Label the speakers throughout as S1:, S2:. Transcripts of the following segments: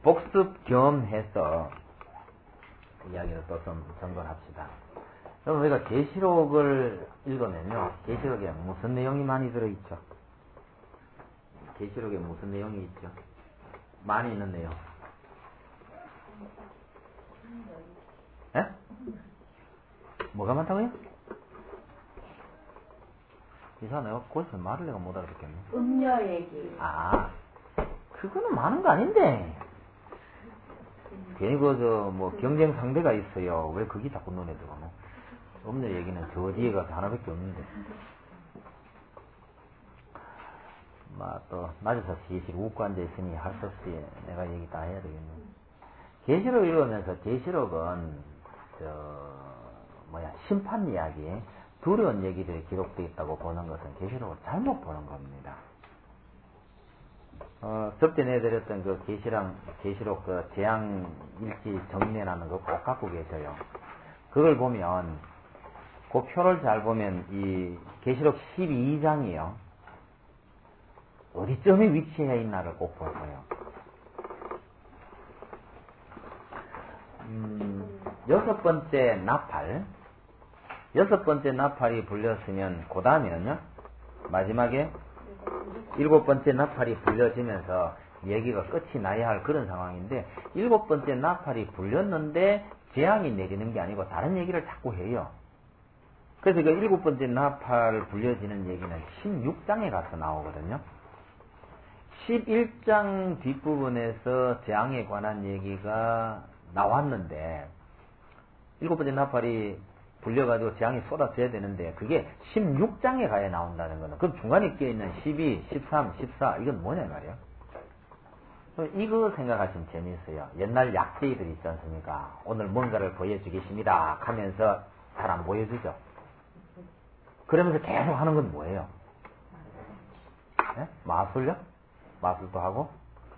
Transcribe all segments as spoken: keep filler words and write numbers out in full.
S1: 복습 겸해서 이야기를 또 좀 정돈합시다. 그럼 우리가 계시록을 읽으면요, 계시록에 무슨 내용이 많이 들어있죠? 계시록에 무슨 내용이 있죠? 많이 있는 내용. 에? 뭐가 많다고요? 이사 내가 거기서 말을 내가 못 알아듣겠네.
S2: 음녀 얘기.
S1: 아, 그거는 많은 거 아닌데. 괜히 그, 저, 뭐, 경쟁 상대가 있어요. 왜 그게 자꾸 눈에 들어오노? 음녀 얘기는 저 뒤에 가서 하나밖에 없는데. 막 또, 낮에서 시실 웃고 앉아있으니 할 수 없이 내가 얘기 다 해야 되겠네. 계시록 읽으면서 계시록은, 저, 뭐야, 심판 이야기, 두려운 얘기들이 기록되어 있다고 보는 것은 계시록을 잘못 보는 겁니다. 어, 접대 내드렸던 그 계시랑, 계시록 그 재앙 일지 정리라는 거 꼭 갖고 계셔요. 그걸 보면, 그 표를 잘 보면 이 계시록 십이 장이요. 어디쯤에 위치해 있나를 꼭 볼 거예요. 음, 여섯 번째 나팔. 여섯 번째 나팔이 불렸으면, 그 다음에는요, 마지막에 일곱 번째 나팔이 불려지면서 얘기가 끝이 나야 할 그런 상황인데, 일곱 번째 나팔이 불렸는데 재앙이 내리는 게 아니고 다른 얘기를 자꾸 해요. 그래서 그 일곱 번째 나팔 불려지는 얘기는 십육 장에 가서 나오거든요. 십일 장 뒷부분에서 재앙에 관한 얘기가 나왔는데, 일곱 번째 나팔이 불려가지고 재앙이 쏟아져야 되는데, 그게 십육 장에 가야 나온다는 거는, 그럼 중간에 끼어있는 십이, 십삼, 십사, 이건 뭐냐 말이야. 이거 생각하시면 재미있어요. 옛날 약제이들 있지 않습니까? 오늘 뭔가를 보여주겠습니다 하면서 잘 안 보여주죠. 그러면서 계속 하는 건 뭐예요? 네? 마술요? 마술도 하고?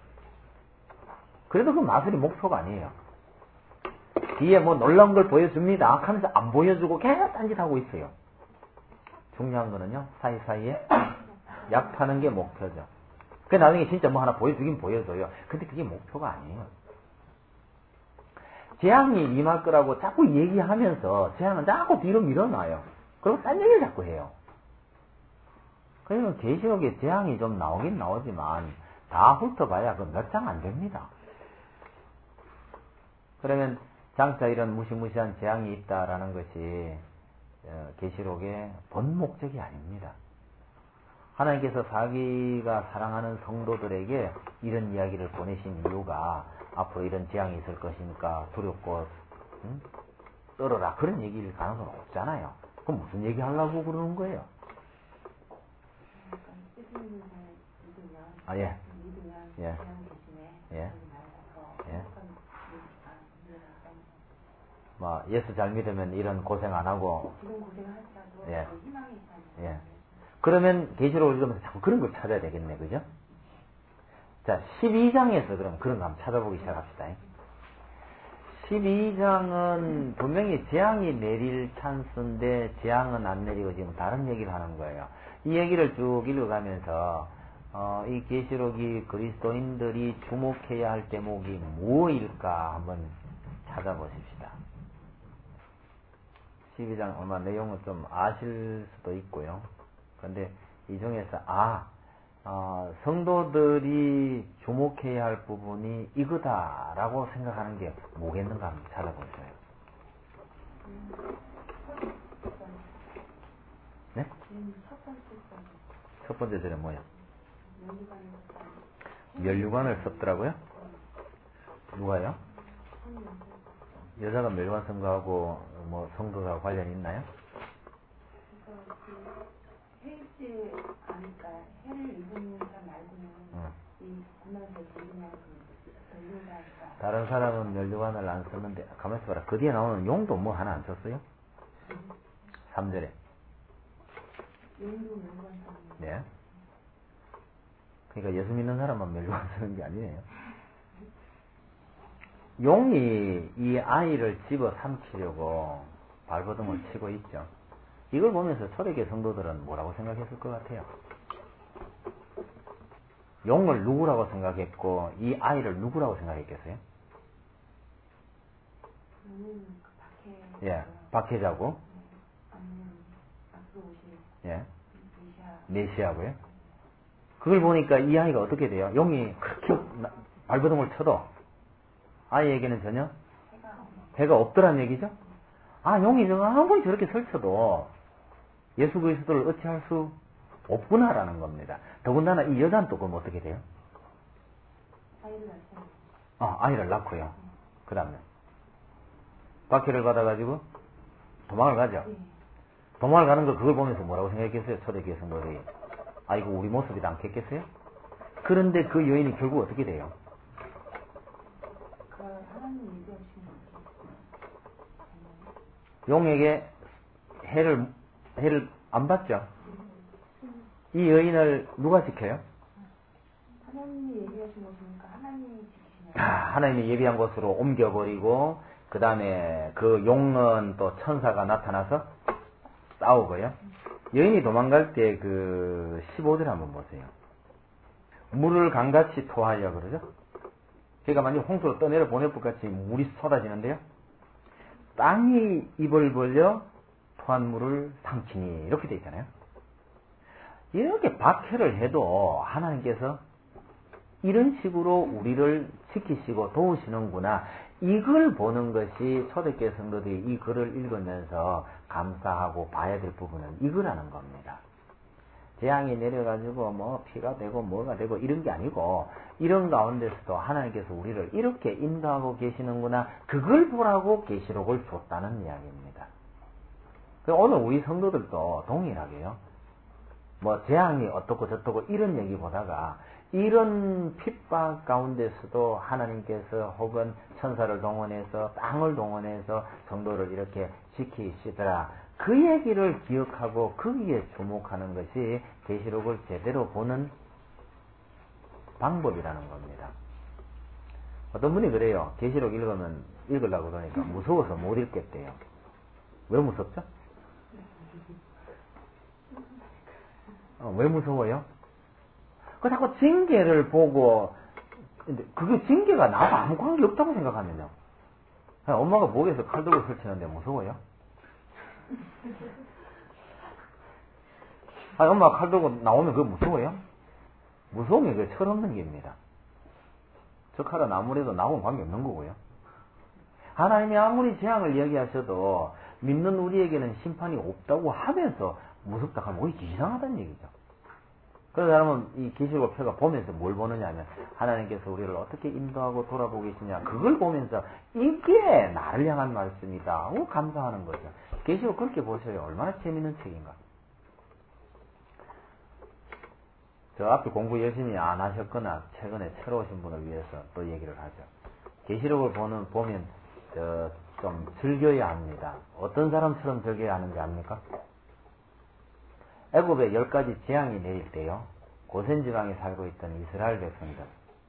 S1: 그래도 그 마술이 목표가 아니에요. 뒤에 뭐 놀라운 걸 보여줍니다 하면서 안 보여주고 계속 딴짓하고 있어요. 중요한 거는요, 사이사이에 약 파는 게 목표죠. 그 나중에 진짜 뭐 하나 보여주긴 보여줘요. 근데 그게 목표가 아니에요. 재앙이 임할 거라고 자꾸 얘기하면서 재앙은 자꾸 뒤로 밀어놔요. 그리고 딴 얘기를 자꾸 해요. 그러면 계시록에 재앙이 좀 나오긴 나오지만 다 훑어봐야 그 몇 장 안 됩니다. 그러면 장차 이런 무시무시한 재앙이 있다라는 것이 계시록의 본 목적이 아닙니다. 하나님께서 자기가 사랑하는 성도들에게 이런 이야기를 보내신 이유가 앞으로 이런 재앙이 있을 것이니까 두렵고 응? 떨어라 그런 얘기일 가능성은 없잖아요. 그럼 무슨 얘기 하려고 그러는 거예요? 아, 예. 예. 예. 예. 뭐, 예수 잘 믿으면 이런 고생 안 하고. 예. 예. 그러면 계시록을 읽으면서 자꾸 그런 걸 찾아야 되겠네, 그죠? 자, 십이 장에서 그럼 그런 거 한번 찾아보기 시작합시다. 십이 장은 분명히 재앙이 내릴 찬스인데 재앙은 안 내리고 지금 다른 얘기를 하는 거예요. 이 얘기를 쭉 읽어가면서 어, 이 계시록이 그리스도인들이 주목해야 할 대목이 무엇일까 한번 찾아보십시다. 십이 장 아마 내용은 좀 아실 수도 있고요. 그런데 이 중에서 아 어, 성도들이 주목해야 할 부분이 이거다라고 생각하는 게 뭐겠는가 한번 찾아보세요. 네? 첫 번째 절에 뭐야? 멸류관을 썼더라고요? 누가요? 여자가 멸류관 쓴 거하고 뭐 성도가 관련이 있나요?
S2: 해지 않을까 해를 입은 사람 말고는 응. 이 구면서 들리는 그 멸류관
S1: 다른 사람은 멸류관을 안 썼는데 가만있어 봐라. 그 뒤에 나오는 용도 뭐 하나 안 썼어요? 응. 삼 절에
S2: 용도 멸류관 쓰는
S1: 네. 그러니까 예수 믿는 사람만 멸류관 쓰는 게 아니에요. 용이 이 아이를 집어 삼키려고 발버둥을 치고 있죠. 이걸 보면서 초대교회 성도들은 뭐라고 생각했을 것 같아요? 용을 누구라고 생각했고 이 아이를 누구라고 생각했겠어요?
S2: 음, 그 박해.
S1: 예, 박해자고.
S2: 네. 아니면 앞으로 오실.
S1: 예.
S2: 메시아.
S1: 메시아고요. 그걸 보니까 이 아이가 어떻게 돼요? 용이 그렇게 발버둥을 쳐도 아이에게는 전혀 배가 없더란 얘기죠? 아, 용이 아무리 저렇게 설쳐도 예수 그리스도를 어찌할 수 없구나라는 겁니다. 더군다나 이 여자는 또 그럼 어떻게 돼요?
S2: 아이를 낳죠.
S1: 아, 아이를 낳고요. 그 다음에 박해를 받아가지고 도망을 가죠.
S2: 네.
S1: 도망을 가는 거 그걸 보면서 뭐라고 생각했겠어요? 초대교회 성도들이. 아이고 우리 모습이다 않겠겠어요? 그런데 그 여인이 결국 어떻게 돼요?
S2: 그 하나님 얘기하시는
S1: 용에게 해를 해를 안 받죠. 이 여인을 누가 지켜요?
S2: 하나님이 얘기하신 것이니까 하나님이 지키시나요?
S1: 아, 하나님이 예비한 곳으로 옮겨버리고 그 다음에 그 용은 또 천사가 나타나서 싸우고요. 여인이 도망갈 때 그 십오 절 한번 보세요. 물을 강같이 토하여 그러죠. 그러니까 만약 홍수로 떠내려 보낼 것 같이 물이 쏟아지는데요. 땅이 입을 벌려 토한 물을 삼키니 이렇게 돼 있잖아요. 이렇게 박해를 해도 하나님께서 이런 식으로 우리를 지키시고 도우시는구나. 이걸 보는 것이 초대교회 성도들이 이 글을 읽으면서 감사하고 봐야 될 부분은 이거라는 겁니다. 재앙이 내려가지고 뭐 피가 되고 뭐가 되고 이런 게 아니고 이런 가운데서도 하나님께서 우리를 이렇게 인도하고 계시는구나. 그걸 보라고 계시록을 줬다는 이야기입니다. 오늘 우리 성도들도 동일하게요. 뭐 재앙이 어떻고 저떻고 이런 얘기보다가 이런 핍박 가운데서도 하나님께서 혹은 천사를 동원해서 땅을 동원해서 성도를 이렇게 지키시더라. 그 얘기를 기억하고 거기에 주목하는 것이 계시록을 제대로 보는 방법이라는 겁니다. 어떤 분이 그래요. 계시록 읽으면 읽으려고 그러니까 무서워서 못 읽겠대요. 왜 무섭죠? 어, 왜 무서워요? 그 자꾸 징계를 보고, 근데 그게 징계가 나하고 아무 관계 없다고 생각하면요. 엄마가 목에서 칼 들고 설치는데 무서워요? 아니, 엄마가 칼 들고 나오면 그거 무서워요? 무서움이 그게 철없는 게입니다. 저 칼은 아무래도 나하고는 관계 없는 거고요. 하나님이 아무리 재앙을 이야기하셔도 믿는 우리에게는 심판이 없다고 하면서 무섭다 하면 오히려 이상하다는 얘기죠. 그래서 여러분 이 계시록 표가 보면서 뭘 보느냐 하면 하나님께서 우리를 어떻게 인도하고 돌아보고 계시냐 그걸 보면서 이게 나를 향한 말씀이다 하고 감사하는 거죠. 계시록 그렇게 보셔요. 얼마나 재밌는 책인가. 저 앞에 공부 열심히 안 하셨거나 최근에 새로 오신 분을 위해서 또 얘기를 하죠. 계시록을 보는 보면 저 좀 즐겨야 합니다. 어떤 사람처럼 즐겨야 하는지 압니까? 애굽에 열 가지 재앙이 내릴 때요. 고센 지방에 살고 있던 이스라엘 백성들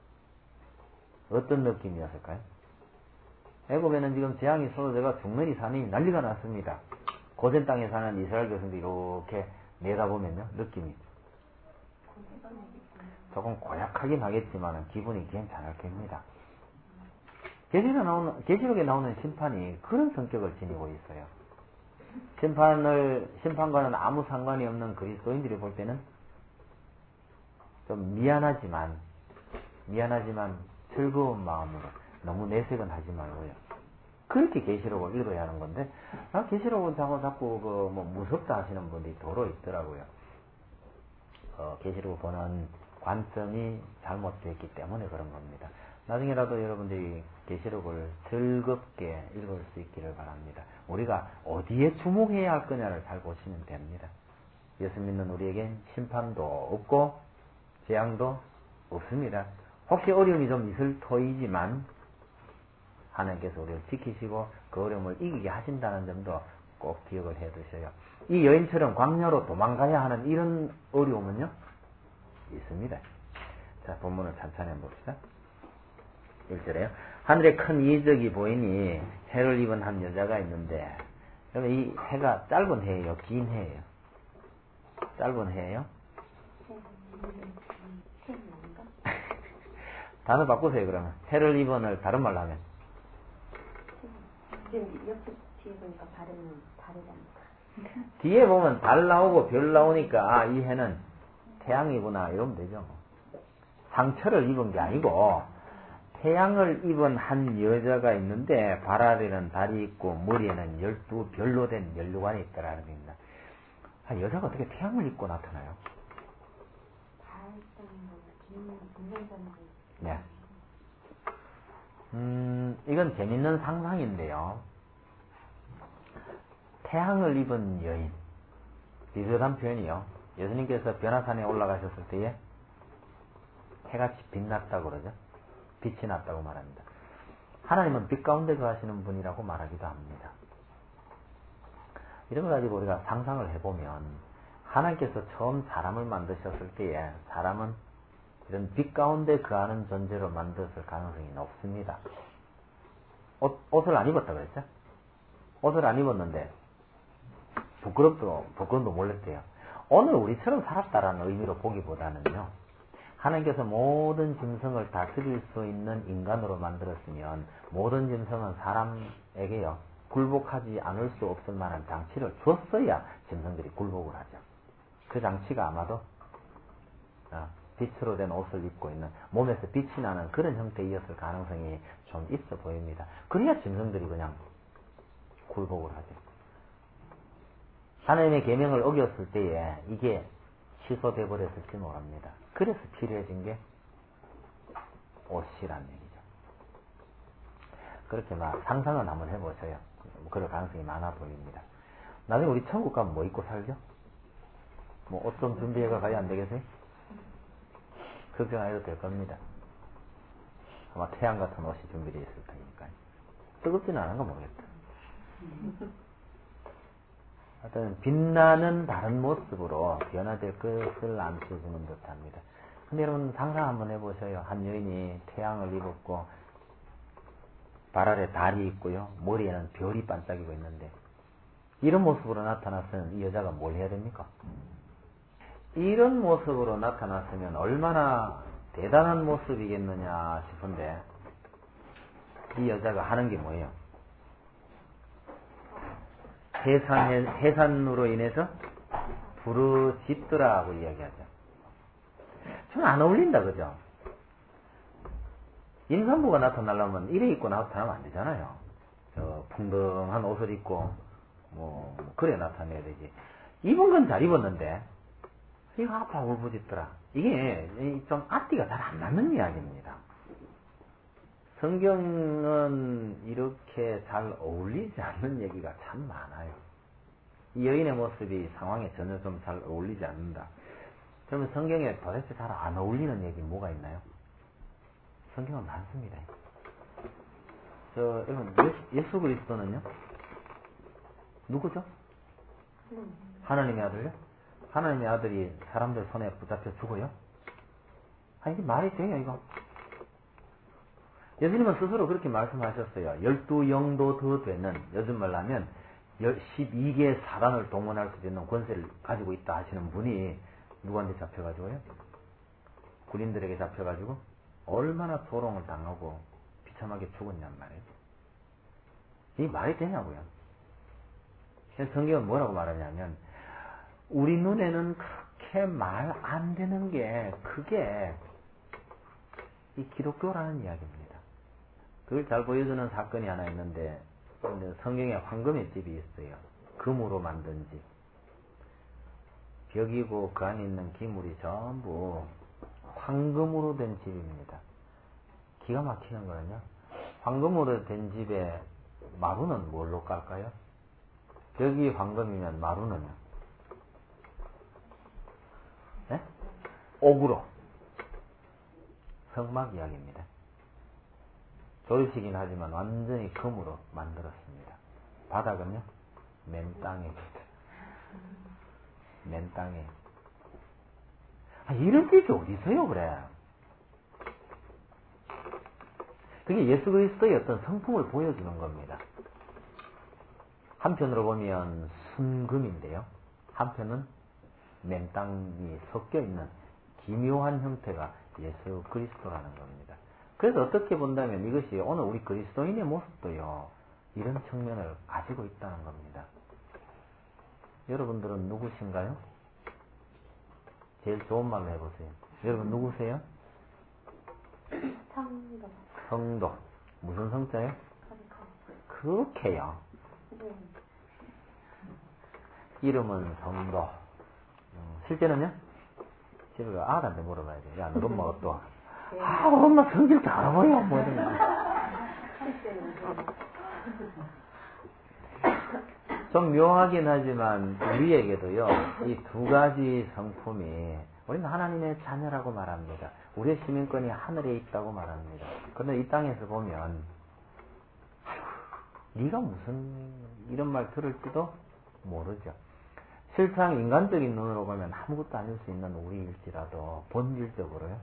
S1: 어떤 느낌이었을까요? 애굽에는 지금 재앙이 쏟아져가 죽느니 사느니 난리가 났습니다. 고센 땅에 사는 이스라엘 백성들이 이렇게 내다보면요. 느낌이 조금 고약하긴 하겠지만 기분이 괜찮을 겁니다. 계시록에 나오는, 계시록에 나오는 심판이 그런 성격을 지니고 있어요. 심판을, 심판과는 아무 상관이 없는 그리스도인들이 볼 때는 좀 미안하지만, 미안하지만 즐거운 마음으로 너무 내색은 하지 말고요. 그렇게 계시록을 읽어야 하는 건데, 아, 계시록은 자꾸, 자꾸, 그, 뭐, 무섭다 하시는 분들이 도로 있더라고요. 어, 계시록을 보는 관점이 잘못되었기 때문에 그런 겁니다. 나중에라도 여러분들이 계시록을 즐겁게 읽을 수 있기를 바랍니다. 우리가 어디에 주목해야 할 거냐를 잘 보시면 됩니다. 예수 믿는 우리에겐 심판도 없고 재앙도 없습니다. 혹시 어려움이 좀 있을 터이지만 하나님께서 우리를 지키시고 그 어려움을 이기게 하신다는 점도 꼭 기억을 해 두셔요. 이 여인처럼 광야로 도망가야 하는 이런 어려움은요 있습니다. 자, 본문을 찬찬히 한번 봅시다. 일 절에요. 하늘에 큰 이적이 보이니 해를 입은 한 여자가 있는데, 그러면 이 해가 짧은 해예요? 긴 해예요? 짧은 해예요? 단어 바꾸세요, 그러면. 해를 입은을 다른 말로 하면.
S2: 지금 옆에 뒤에 보니까 발음은 다르다니까.
S1: 뒤에 보면 달 나오고 별 나오니까, 아, 이 해는 태양이구나, 이러면 되죠. 상처를 입은 게 아니고, 태양을 입은 한 여자가 있는데, 발 아래는 달이 있고, 머리에는 열두 별로 된 연료관이 있다라는 겁니다. 아, 여자가 어떻게 태양을 입고 나타나요? 네. 음, 이건 재밌는 상상인데요. 태양을 입은 여인. 비슷한 표현이요. 예수님께서 변화산에 올라가셨을 때에 해같이 빛났다고 그러죠. 빛이 났다고 말합니다. 하나님은 빛 가운데 거하시는 분이라고 말하기도 합니다. 이런 걸 가지고 우리가 상상을 해보면 하나님께서 처음 사람을 만드셨을 때에 사람은 이런 빛 가운데 거하는 존재로 만들었을 가능성이 높습니다. 옷, 옷을 안 입었다 그랬죠? 옷을 안 입었는데 부끄럽도, 부끄럼도 몰랐대요. 오늘 우리처럼 살았다라는 의미로 보기보다는요, 하나님께서 모든 짐승을 다스릴 수 있는 인간으로 만들었으면 모든 짐승은 사람에게요, 굴복하지 않을 수 없을 만한 장치를 줬어야 짐승들이 굴복을 하죠. 그 장치가 아마도 빛으로 된 옷을 입고 있는, 몸에서 빛이 나는 그런 형태이었을 가능성이 좀 있어 보입니다. 그래야 짐승들이 그냥 굴복을 하죠. 하나님의 계명을 어겼을 때에 이게 취소돼 버렸을지 모릅니다. 그래서 필요해진 게 옷이란 얘기죠. 그렇게 막 상상을 한번 해보세요. 그럴 가능성이 많아 보입니다. 나중에 우리 천국 가면 뭐 입고 살죠? 뭐 옷 좀 준비해가 가야 안 되겠어요? 걱정 안 해도 될 겁니다. 아마 태양 같은 옷이 준비되어 있을 테니까요. 뜨겁지는 않은 거 모르겠다. 하여튼 빛나는 다른 모습으로 변화될 것을 안겨주는 듯합니다. 근데 여러분 상상 한번 해보셔요. 한 여인이 태양을 입었고 발 아래 달이 있고요, 머리에는 별이 반짝이고 있는데 이런 모습으로 나타났으면 이 여자가 뭘 해야 됩니까? 이런 모습으로 나타났으면 얼마나 대단한 모습이겠느냐 싶은데 이 여자가 하는 게 뭐예요? 해산, 해산으로 인해서 부르짖더라고 이야기하죠. 좀 안 어울린다, 그죠? 임산부가 나타나려면 이래 입고 나타나면 안 되잖아요. 저 풍덩한 옷을 입고 뭐 그래 나타내야 되지. 입은 건 잘 입었는데 이거 아파 울부짖더라. 이게 좀 앞뒤가 잘 안 맞는 이야기입니다. 성경은 이렇게 잘 어울리지 않는 얘기가 참 많아요. 이 여인의 모습이 상황에 전혀 좀 잘 어울리지 않는다. 그러면 성경에 도대체 잘 안 어울리는 얘기 뭐가 있나요? 성경은 많습니다. 저, 여러분, 예수, 예수 그리스도는요? 누구죠? 하나님의 아들요? 하나님의 아들이 사람들 손에 붙잡혀 죽어요? 아니, 이게 말이 돼요, 이거? 예수님은 스스로 그렇게 말씀하셨어요. 열두 영도 더 되는, 요즘 말로 하면 십이 개의 사단을 동원할 수 있는 권세를 가지고 있다 하시는 분이 누구한테 잡혀가지고요? 군인들에게 잡혀가지고 얼마나 조롱을 당하고 비참하게 죽었냔 말이에요. 이게 말이 되냐고요. 성경은 뭐라고 말하냐면 우리 눈에는 그렇게 말 안 되는 게 그게 이 기독교라는 이야기입니다. 그걸 잘 보여주는 사건이 하나 있는데 성경에 황금의 집이 있어요. 금으로 만든 집. 벽이고 그 안에 있는 기물이 전부 황금으로 된 집입니다. 기가 막히는 거는요, 황금으로 된 집에 마루는 뭘로 깔까요? 벽이 황금이면 마루는요? 네? 옥으로. 성막 이야기입니다. 조립식이긴 하지만 완전히 금으로 만들었습니다. 바닥은요? 맨 땅입니다. 맨 땅에. 아, 이런 집이 어디 있어요, 그래? 그게 예수 그리스도의 어떤 성품을 보여주는 겁니다. 한편으로 보면 순금인데요. 한편은 맨 땅이 섞여 있는 기묘한 형태가 예수 그리스도라는 겁니다. 그래서 어떻게 본다면 이것이 오늘 우리 그리스도인의 모습도요, 이런 측면을 가지고 있다는 겁니다. 여러분들은 누구신가요? 제일 좋은 말로 해보세요. 여러분 누구세요?
S2: 성도.
S1: 성도. 무슨 성자요? 그렇게요.
S2: 네.
S1: 이름은 성도. 음, 실제는요? 집에 가 아들한테 물어봐야 돼. 야, 너 엄마가 또. 아, 엄마 성질 잘 보여. 뭐 이런 거. 좀 묘하긴 하지만 우리에게도요, 이 두 가지 성품이, 우리는 하나님의 자녀라고 말합니다. 우리의 시민권이 하늘에 있다고 말합니다. 그런데 이 땅에서 보면, 아휴, 네가 무슨 이런 말 들을지도 모르죠. 실상 인간적인 눈으로 보면 아무것도 아닐 수 있는 우리일지라도 본질적으로요,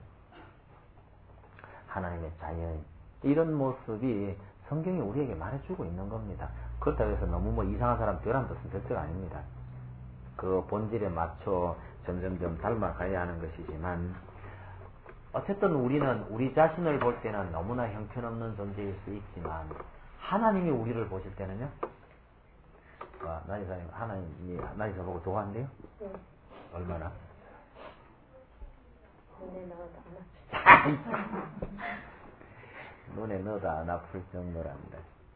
S1: 하나님의 자녀인 이런 모습이 성경이 우리에게 말해주고 있는 겁니다. 그렇다고 해서 너무 뭐 이상한 사람 되라는 뜻은 절대 아닙니다. 그 본질에 맞춰 점점점 닮아가야 하는 것이지만, 어쨌든 우리는 우리 자신을 볼 때는 너무나 형편없는 존재일 수 있지만, 하나님이 우리를 보실 때는요, 아, 나이사님, 하나님이 나이사 보고 좋아한대요?
S2: 네.
S1: 얼마나?
S2: 눈에 넣어도 안 아프죠.
S1: 눈에 넣어도 안 아플 정도랍니다.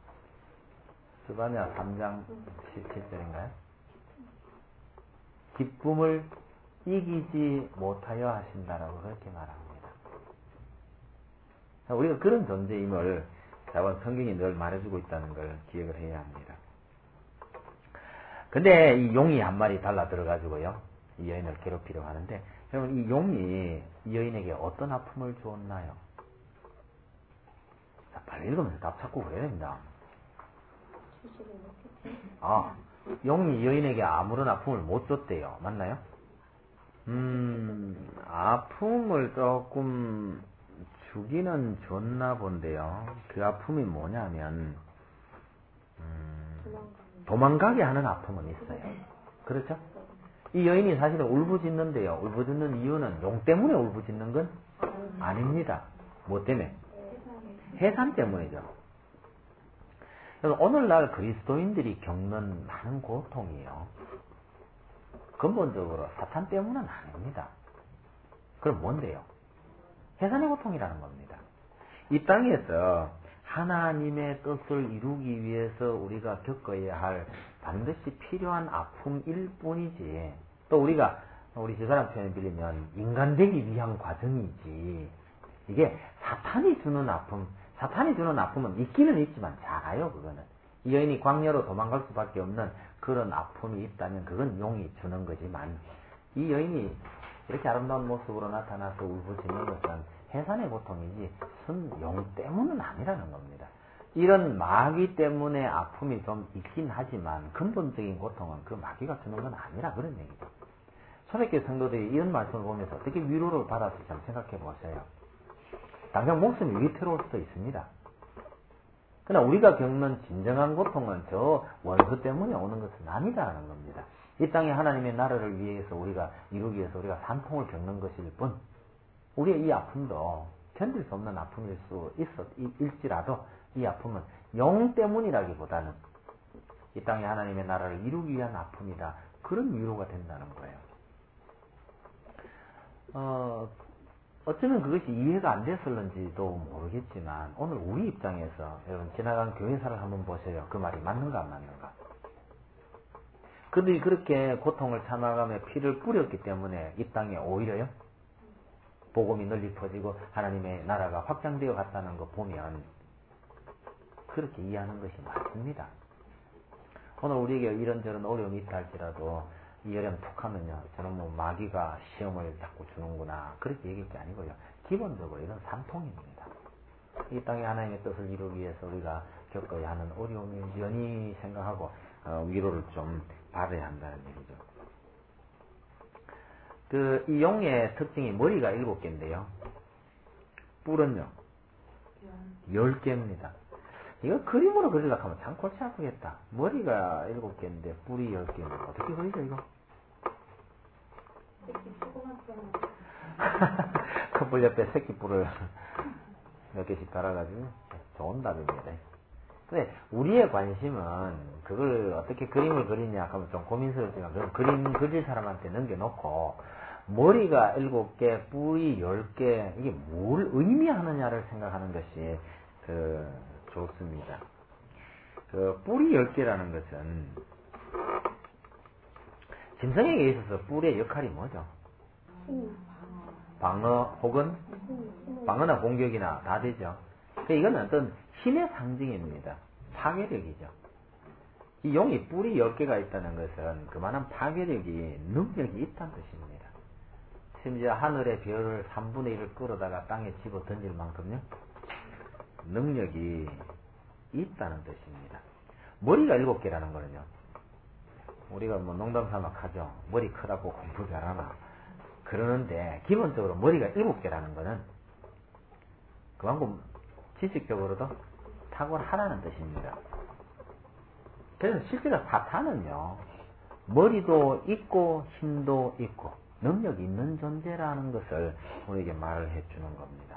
S1: 스바냐 삼 장 십칠 절인가요? 기쁨을 이기지 못하여 하신다라고 그렇게 말합니다. 우리가 그런 존재임을 자원 성경이 늘 말해주고 있다는 걸 기억을 해야 합니다. 근데 이 용이 한 마리 달라 들어가지고요, 이 여인을 괴롭히려고 하는데, 여러분 이 용이 이 여인에게 어떤 아픔을 주었나요? 자, 빨리 읽으면서 답 찾고 그래야 됩니다. 아, 용이 여인에게 아무런 아픔을 못 줬대요. 맞나요? 음, 아픔을 조금 주기는 줬나 본데요. 그 아픔이 뭐냐면, 음, 도망가게 하는 아픔은 있어요. 그렇죠? 이 여인이 사실은 울부짖는데요. 울부짖는 이유는 용 때문에 울부짖는 건 아닙니다. 뭐 때문에? 해산 때문이죠. 그래서 오늘날 그리스도인들이 겪는 많은 고통이요, 근본적으로 사탄 때문은 아닙니다. 그럼 뭔데요? 해산의 고통이라는 겁니다. 이 땅에서 하나님의 뜻을 이루기 위해서 우리가 겪어야 할 반드시 필요한 아픔일 뿐이지, 또 우리가 우리 집사람 표현을 빌리면 인간 되기 위한 과정이지, 이게 사탄이 주는 아픔, 사탄이 주는 아픔은 있기는 있지만 작아요. 그거는 이 여인이 광야로 도망갈 수밖에 없는 그런 아픔이 있다면 그건 용이 주는 거지만, 이 여인이 이렇게 아름다운 모습으로 나타나서 울부짖는 것은 해산의 고통이지 용 때문은 아니라는 겁니다. 이런 마귀 때문에 아픔이 좀 있긴 하지만 근본적인 고통은 그 마귀가 주는 건 아니라 그런 얘기죠. 초대교회 성도들이 이런 말씀을 보면서 어떻게 위로를 받았을지 좀 생각해 보세요. 당장 목숨이 위태로울 수도 있습니다. 그러나 우리가 겪는 진정한 고통은 저 원수 때문에 오는 것은 아니다라는 겁니다. 이 땅에 하나님의 나라를 위해서 우리가 이루기 위해서 우리가 산통을 겪는 것일 뿐, 우리의 이 아픔도 견딜 수 없는 아픔일 수 있어, 일지라도 이 아픔은 영 때문이라기보다는 이 땅에 하나님의 나라를 이루기 위한 아픔이다, 그런 위로가 된다는 거예요. 어, 어쩌면 그것이 이해가 안 됐을는지도 모르겠지만, 오늘 우리 입장에서 여러분 지나간 교회사를 한번 보세요. 그 말이 맞는가 안 맞는가? 그들이 그렇게 고통을 참아가며 피를 뿌렸기 때문에 이 땅에 오히려요, 복음이 널리 퍼지고 하나님의 나라가 확장되어 갔다는 거 보면 그렇게 이해하는 것이 맞습니다. 오늘 우리에게 이런저런 어려움이 있다 할지라도 이 어려움 툭 하면요, 저는 뭐 마귀가 시험을 자꾸 주는구나, 그렇게 얘기할 게 아니고요, 기본적으로 이런 산통입니다. 이 땅에 하나님의 뜻을 이루기 위해서 우리가 겪어야 하는 어려움을 연히 생각하고 어, 위로를 좀 받아야 한다는 얘기죠. 그, 이 용의 특징이 머리가 일곱 개인데요, 뿔은요, 열 개입니다. 이거 그림으로 그리려고 하면 참 골치 아프겠다. 머리가 일곱 개인데 뿔이 열 개인데 어떻게 그리죠 이거? 큰 뿔 옆에 새끼 뿔을 몇 개씩 달아가지고 좋은 답입니다. 근데 우리의 관심은 그걸 어떻게 그림을 그리냐 하면 좀 고민스럽지만 그럼 그림 그릴 사람한테 넘겨놓고 머리가 일곱 개, 뿌리 열 개 이게 뭘 의미하느냐를 생각하는 것이 그 좋습니다. 그 뿌리 열 개라는 것은 짐승에게 있어서 뿌리의 역할이 뭐죠? 방어 혹은 방어나 공격이나 다 되죠. 이거는 어떤 힘의 상징입니다. 파괴력이죠. 이 용이 뿔이 열 개가 있다는 것은 그만한 파괴력이, 능력이 있다는 뜻입니다. 심지어 하늘의 별을 삼분의 일을 끌어다가 땅에 집어 던질 만큼요 능력이 있다는 뜻입니다. 머리가 일곱 개라는 거는요, 우리가 뭐 농담 삼아 하죠. 머리 크다고 공부 잘하나 그러는데 기본적으로 머리가 일곱 개라는 거는 그만큼 지식적으로도 탁월하다는 뜻입니다. 그래서 실제로 사탄은요, 머리도 있고 힘도 있고 능력이 있는 존재라는 것을 우리에게 말을 해주는 겁니다.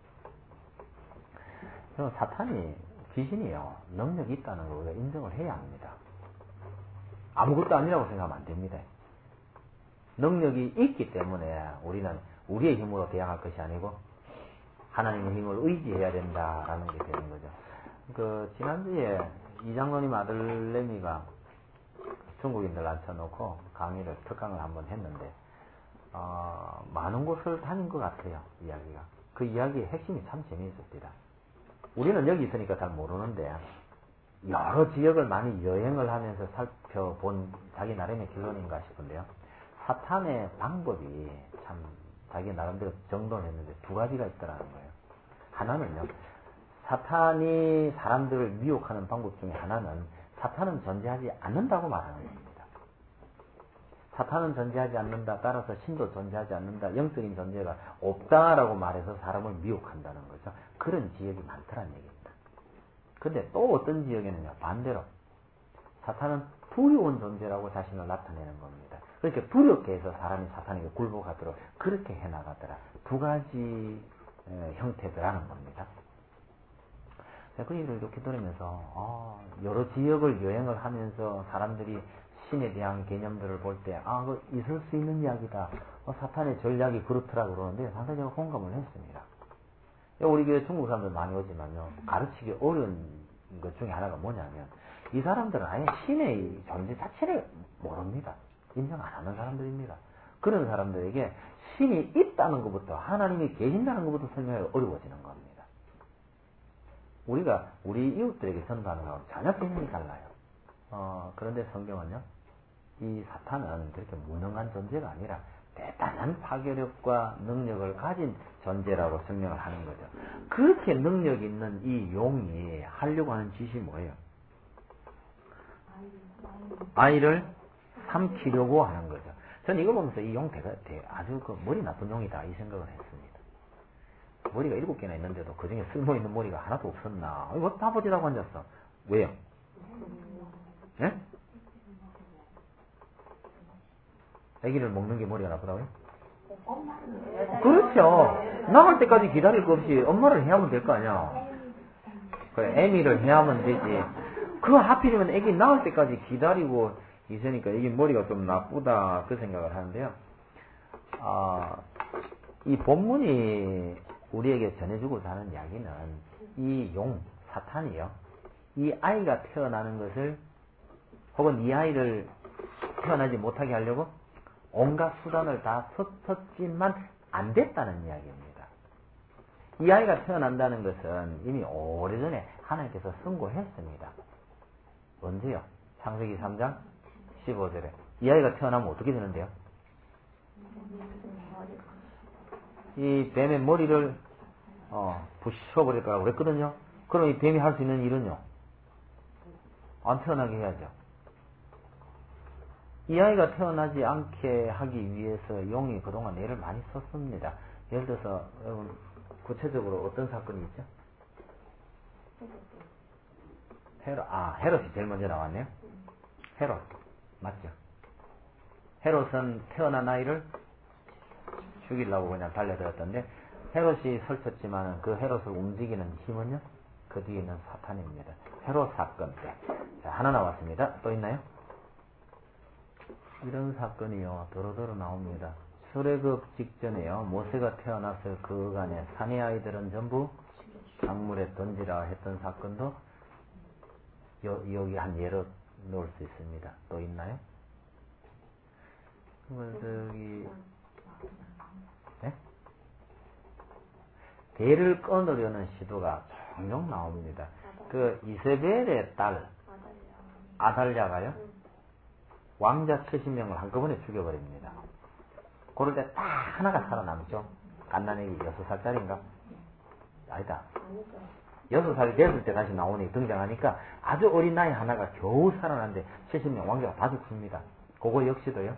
S1: 그럼 사탄이, 귀신이요, 능력이 있다는 걸 우리가 인정을 해야 합니다. 아무것도 아니라고 생각하면 안 됩니다. 능력이 있기 때문에 우리는 우리의 힘으로 대항할 것이 아니고 하나님의 힘을 의지해야 된다라는 게 되는 거죠. 그 지난주에 이장로님 아들 레미가 중국인들 앉혀놓고 강의를, 특강을 한번 했는데 어, 많은 곳을 다닌 것 같아요. 이야기가. 그 이야기의 핵심이 참 재미있었습니다. 우리는 여기 있으니까 잘 모르는데 여러 지역을 많이 여행을 하면서 살펴본 자기 나름의 결론인가 싶은데요. 사탄의 방법이 참 자기 나름대로 정돈을 했는데 두 가지가 있더라는 거예요. 하나는요, 사탄이 사람들을 미혹하는 방법 중에 하나는 사탄은 존재하지 않는다고 말하는 겁니다. 사탄은 존재하지 않는다, 따라서 신도 존재하지 않는다, 영적인 존재가 없다라고 말해서 사람을 미혹한다는 거죠. 그런 지역이 많더란 얘기입니다. 근데 또 어떤 지역에는요, 반대로 사탄은 두려운 존재라고 자신을 나타내는 겁니다. 그렇게 두렵게 해서 사람이 사탄에게 굴복하도록 그렇게 해나가더라. 두 가지 형태더라는 겁니다. 그 얘기를 이렇게 들으면서 아, 여러 지역을 여행을 하면서 사람들이 신에 대한 개념들을 볼 때 아, 그 있을 수 있는 이야기다. 어, 사탄의 전략이 그렇더라 그러는데 상당히 제가 공감을 했습니다. 우리 교회 중국 사람들 많이 오지만요, 가르치기 어려운 것 중에 하나가 뭐냐면 이 사람들은 아예 신의 존재 자체를 모릅니다. 인정 안 하는 사람들입니다. 그런 사람들에게 신이 있다는 것부터, 하나님이 계신다는 것부터 설명하기가 어려워지는 겁니다. 우리가 우리 이웃들에게 전도하는 거하고 전혀 개념이 달라요. 어, 그런데 성경은요, 이 사탄은 그렇게 무능한 존재가 아니라 대단한 파괴력과 능력을 가진 존재라고 설명을 하는 거죠. 그렇게 능력 있는 이 용이 하려고 하는 짓이 뭐예요? 아이를 삼키려고 하는 거죠. 저는 이거 보면서 이 용 대가 아주 그 머리 나쁜 용이다 이 생각을 했습니다. 머리가 일곱 개나 있는데도 그 중에 쓸모 있는 머리가 하나도 없었나? 이거 다 버리라고 앉았어. 왜요? 예? 아기를 먹는 게 머리가 나쁘다고요? 그렇죠. 나갈 때까지 기다릴 거 없이 엄마를 해야만 될 거 아니야. 그래, 애미를 해야만 되지. 그 하필이면 애기 나올 때까지 기다리고 있으니까 이게 머리가 좀 나쁘다 그 생각을 하는데요. 아, 이 본문이 우리에게 전해주고자 하는 이야기는 이 용, 사탄이요, 이 아이가 태어나는 것을 혹은 이 아이를 태어나지 못하게 하려고 온갖 수단을 다 썼지만 안 됐다는 이야기입니다. 이 아이가 태어난다는 것은 이미 오래전에 하나님께서 선고했습니다. 언제요? 창세기 삼 장 십오 절에 이 아이가 태어나면 어떻게 되는데요? 이 뱀의 머리를 어, 부셔버릴 거라고 그랬거든요. 그럼 이 뱀이 할 수 있는 일은요, 안 태어나게 해야죠. 이 아이가 태어나지 않게 하기 위해서 용이 그동안 애를 많이 썼습니다. 예를 들어서 여러분 구체적으로 어떤 사건이 있죠? 헤롯, 아, 헤롯이 제일 먼저 나왔네요. 헤롯 맞죠? 헤롯은 태어난 아이를 죽이려고 그냥 달려들었던데 헤롯이 설쳤지만 그 헤롯을 움직이는 힘은요? 그 뒤에 있는 사탄입니다. 헤롯 사건 때. 자, 하나 나왔습니다. 또 있나요? 이런 사건이요. 도로도로 나옵니다. 출애굽 직전에요. 모세가 태어나서 그 안에 사내 아이들은 전부 강물에 던지라 했던 사건도 여, 여기 한 예로 놓을 수 있습니다. 또 있나요? 그러면 저기 네? 배를 끊으려는 시도가 종종 나옵니다. 그 이세벨의 딸 아달랴가요 왕자 칠십 명을 한꺼번에 죽여버립니다. 그럴 때 딱 하나가 살아남죠. 갓난애기 여섯 살짜리인가? 아니다. 여섯 살이 됐을 때 다시 나오니 등장하니까 아주 어린 나이 하나가 겨우 살아났는데 칠십 명 왕자가 다 죽습니다. 그거 역시도요.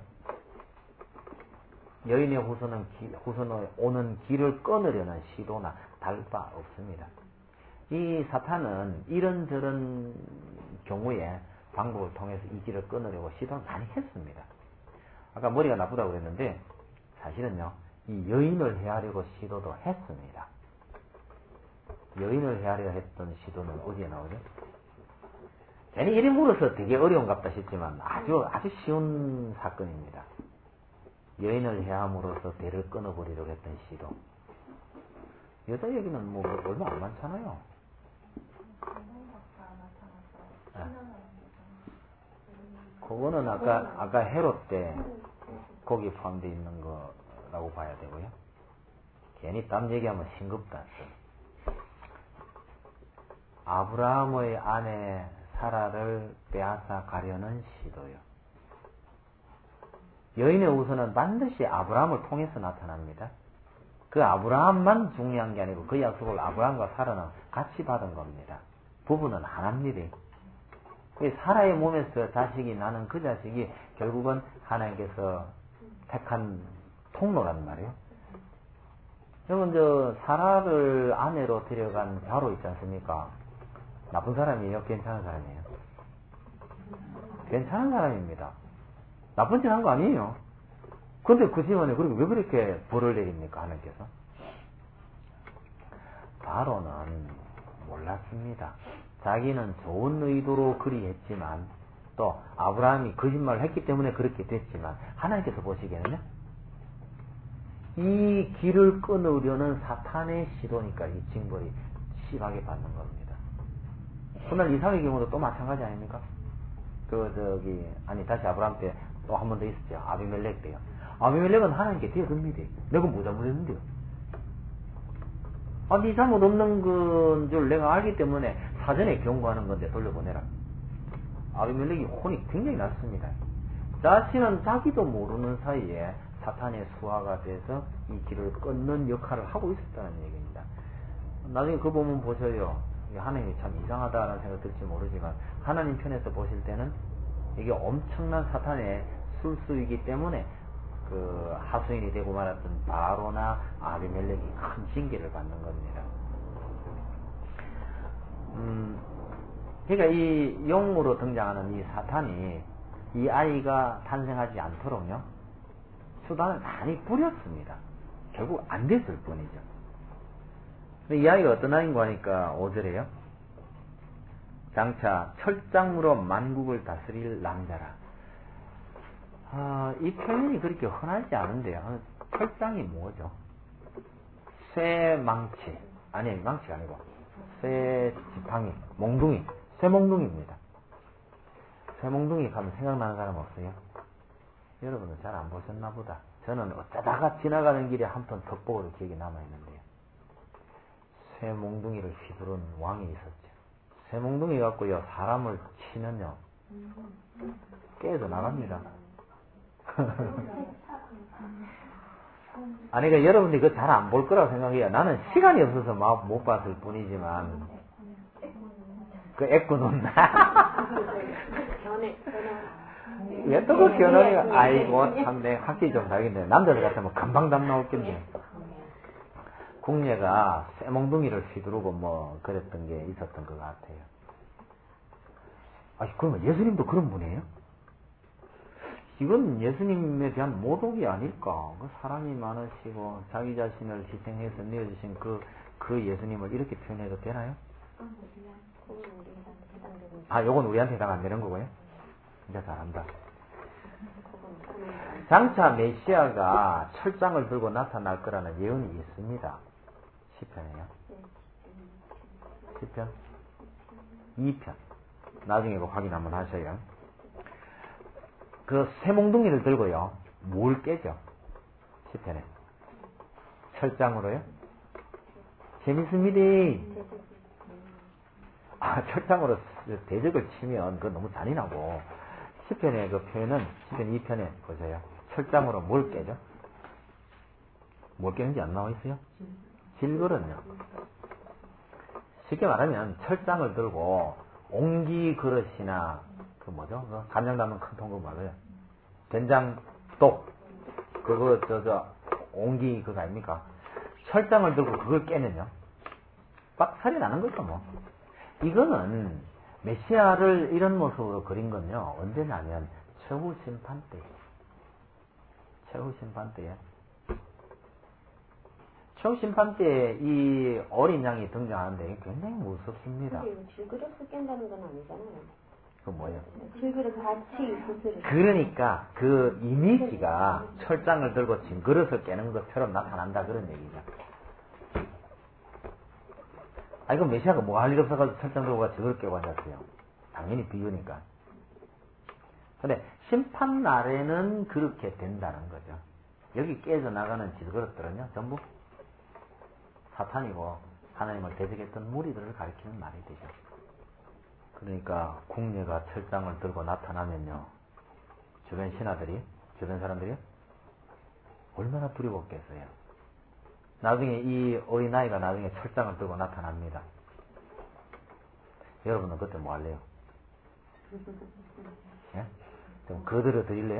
S1: 여인의 후손은 기, 후손의 오는 길을 끊으려는 시도나 다를 바 없습니다. 이 사탄은 이런저런 경우에 방법을 통해서 이 길을 끊으려고 시도를 많이 했습니다. 아까 머리가 나쁘다고 그랬는데 사실은요. 이 여인을 해하려고 시도도 했습니다. 여인을 해하려 했던 시도는 어디에 나오죠? 괜히 이리 물어서 되게 어려운갑다 싶지만 아주 아주 쉬운 사건입니다. 여인을 해함으로써 배를 끊어버리려고 했던 시도. 여자 얘기는 뭐 얼마 안 많잖아요. 네. 그거는 아까 아까 헤롯 때 거기 포함되어 있는 거라고 봐야 되고요. 괜히 딴 얘기하면 싱겁다. 아브라함의 아내 사라를 빼앗아 가려는 시도요. 여인의 우선은 반드시 아브라함을 통해서 나타납니다. 그 아브라함만 중요한 게 아니고 그 약속을 아브라함과 사라는 같이 받은 겁니다. 부부는 하나입니다. 사라의 몸에서 자식이 나는 그 자식이 결국은 하나님께서 택한 통로란 말이에요. 여러분 저 사라를 아내로 데려간 바로 있지 않습니까? 나쁜 사람이에요? 괜찮은 사람이에요? 괜찮은 사람입니다. 나쁜 짓 한 거 아니에요. 근데 그 집안에 그리고 왜 그렇게 벌을 내립니까? 하나님께서? 바로는 몰랐습니다. 자기는 좋은 의도로 그리 했지만 또 아브라함이 거짓말을 했기 때문에 그렇게 됐지만 하나님께서 보시기에는요. 이 길을 끊으려는 사탄의 시도니까 이 징벌이 심하게 받는 겁니다. 그날 이삭의 경우도 또 마찬가지 아닙니까? 그 저기 아니 다시 아브라함 때 또 한 번 더 있었죠. 아비멜렉 때요. 아비멜렉은 하나님께 대듭니다. 내가 뭐 잘못했는데요? 아, 네 잘못 없는 건 줄 내가 알기 때문에 사전에 경고하는 건데 돌려보내라. 아비멜렉이 혼이 굉장히 났습니다. 자신은 자기도 모르는 사이에 사탄의 수하가 돼서 이 길을 끊는 역할을 하고 있었다는 얘기입니다. 나중에 그 부분 보셔요. 하나님이 참 이상하다라는 생각 들지 모르지만 하나님 편에서 보실 때는 이게 엄청난 사탄의 술수이기 때문에 그 하수인이 되고 말았던 바로나 아비멜렉이 큰 징계를 받는 겁니다. 음, 그러니까 이 영으로 등장하는 이 사탄이 이 아이가 탄생하지 않도록요 수단을 많이 뿌렸습니다. 결국 안 됐을 뿐이죠. 근데 이 아이가 어떤 아이인가 하니까 오 절에요. 장차 철장으로 만국을 다스릴 남자라. 아, 이 표현이 그렇게 흔하지 않은데요. 철장이 뭐죠? 쇠망치. 아니, 망치가 아니고 쇠지팡이, 몽둥이. 쇠몽둥이입니다. 쇠몽둥이 가면 생각나는 사람 없어요? 여러분은 잘 안 보셨나 보다. 저는 어쩌다가 지나가는 길에 한 편 덕보로 기억이 남아있는데요. 쇠몽둥이를 휘두른 왕이 있었죠. 쇠몽둥이 갖고요, 사람을 치면요, 깨져 나갑니다. 아니, 그러니까 여러분들이 그거 잘 안 볼 거라고 생각해요. 나는 시간이 없어서 못 봤을 뿐이지만, 그 애꾸는, 왜 또 그 견원이가, 아이고, 참, 내 확실히 좀 다르겠네. 남자들 같으면 금방 답 나올겠네. 궁예가 쇠몽둥이를 휘두르고 뭐, 그랬던 게 있었던 것 같아요. 아, 그러면 예수님도 그런 분이에요? 이건 예수님에 대한 모독이 아닐까. 그 사람이 많으시고 자기 자신을 희생해서 내어주신 그, 그 예수님을 이렇게 표현해도 되나요? 아, 요건 우리한테 해당 안 되는 거고요. 진짜 잘한다. 장차 메시아가 철장을 들고 나타날 거라는 예언이 있습니다. 시편에요. 시편 이 편. 나중에 그 확인 한번 하셔요. 그 쇠몽둥이를 들고요. 뭘 깨죠? 시편에. 철장으로요? 재밌습니다. 아, 철장으로 대적을 치면 그건 너무 잔인하고, 시편의 그 표현은 시편 이 편에 보세요. 철장으로 뭘 깨죠? 뭘 깨는지 안 나와 있어요? 질그릇요. 쉽게 말하면 철장을 들고 옹기 그릇이나 그 뭐죠? 그 간장 담은 큰 통그 뭐예요? 된장독 그거 저 저 옹기 그거 아닙니까? 철장을 들고 그걸 깨면요. 빡살이 나는 거죠 뭐. 이거는 메시아를 이런 모습으로 그린 건요. 언제냐면 최후 심판 때. 최후 심판 때에. 최후 심판 때 이 어린 양이 등장하는데 굉장히 무섭습니다.
S3: 질그릇을 깬다는 건 아니잖아요.
S1: 그 뭐예요?
S3: 질그릇 같이 굿을.
S1: 그러니까 그 이미지가 철장을 들고 질그릇을 깨는 것처럼 나타난다 그런 얘기죠. 아, 이거 메시아가 뭐 할 일 없어가지고 철장 들고 가 질그릇 깨고 앉았어요. 당연히 비유니까. 근데 심판 날에는 그렇게 된다는 거죠. 여기 깨져 나가는 질그릇들은요, 전부 사탄이고 하나님을 대적했던 무리들을 가리키는 말이 되죠. 그러니까 궁녀가 철장을 들고 나타나면요, 주변 신하들이, 주변 사람들이 얼마나 두려웠겠어요. 나중에 이 어린아이가 나중에 철장을 들고 나타납니다. 여러분은 그때 뭐 할래요? 예? 좀 거들어 드릴래요?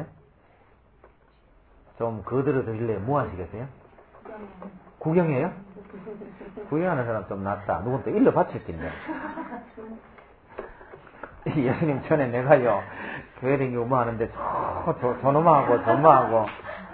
S1: 좀 거들어 드릴래요? 뭐 하시겠어요? 구경해요? 구경하는 사람 좀 낫다. 누군 또 일러 바칠 텐데. 예수님 전에 내가요, 교회 댕기고 뭐 하는데, 저, 저, 저놈하고, 저놈하고.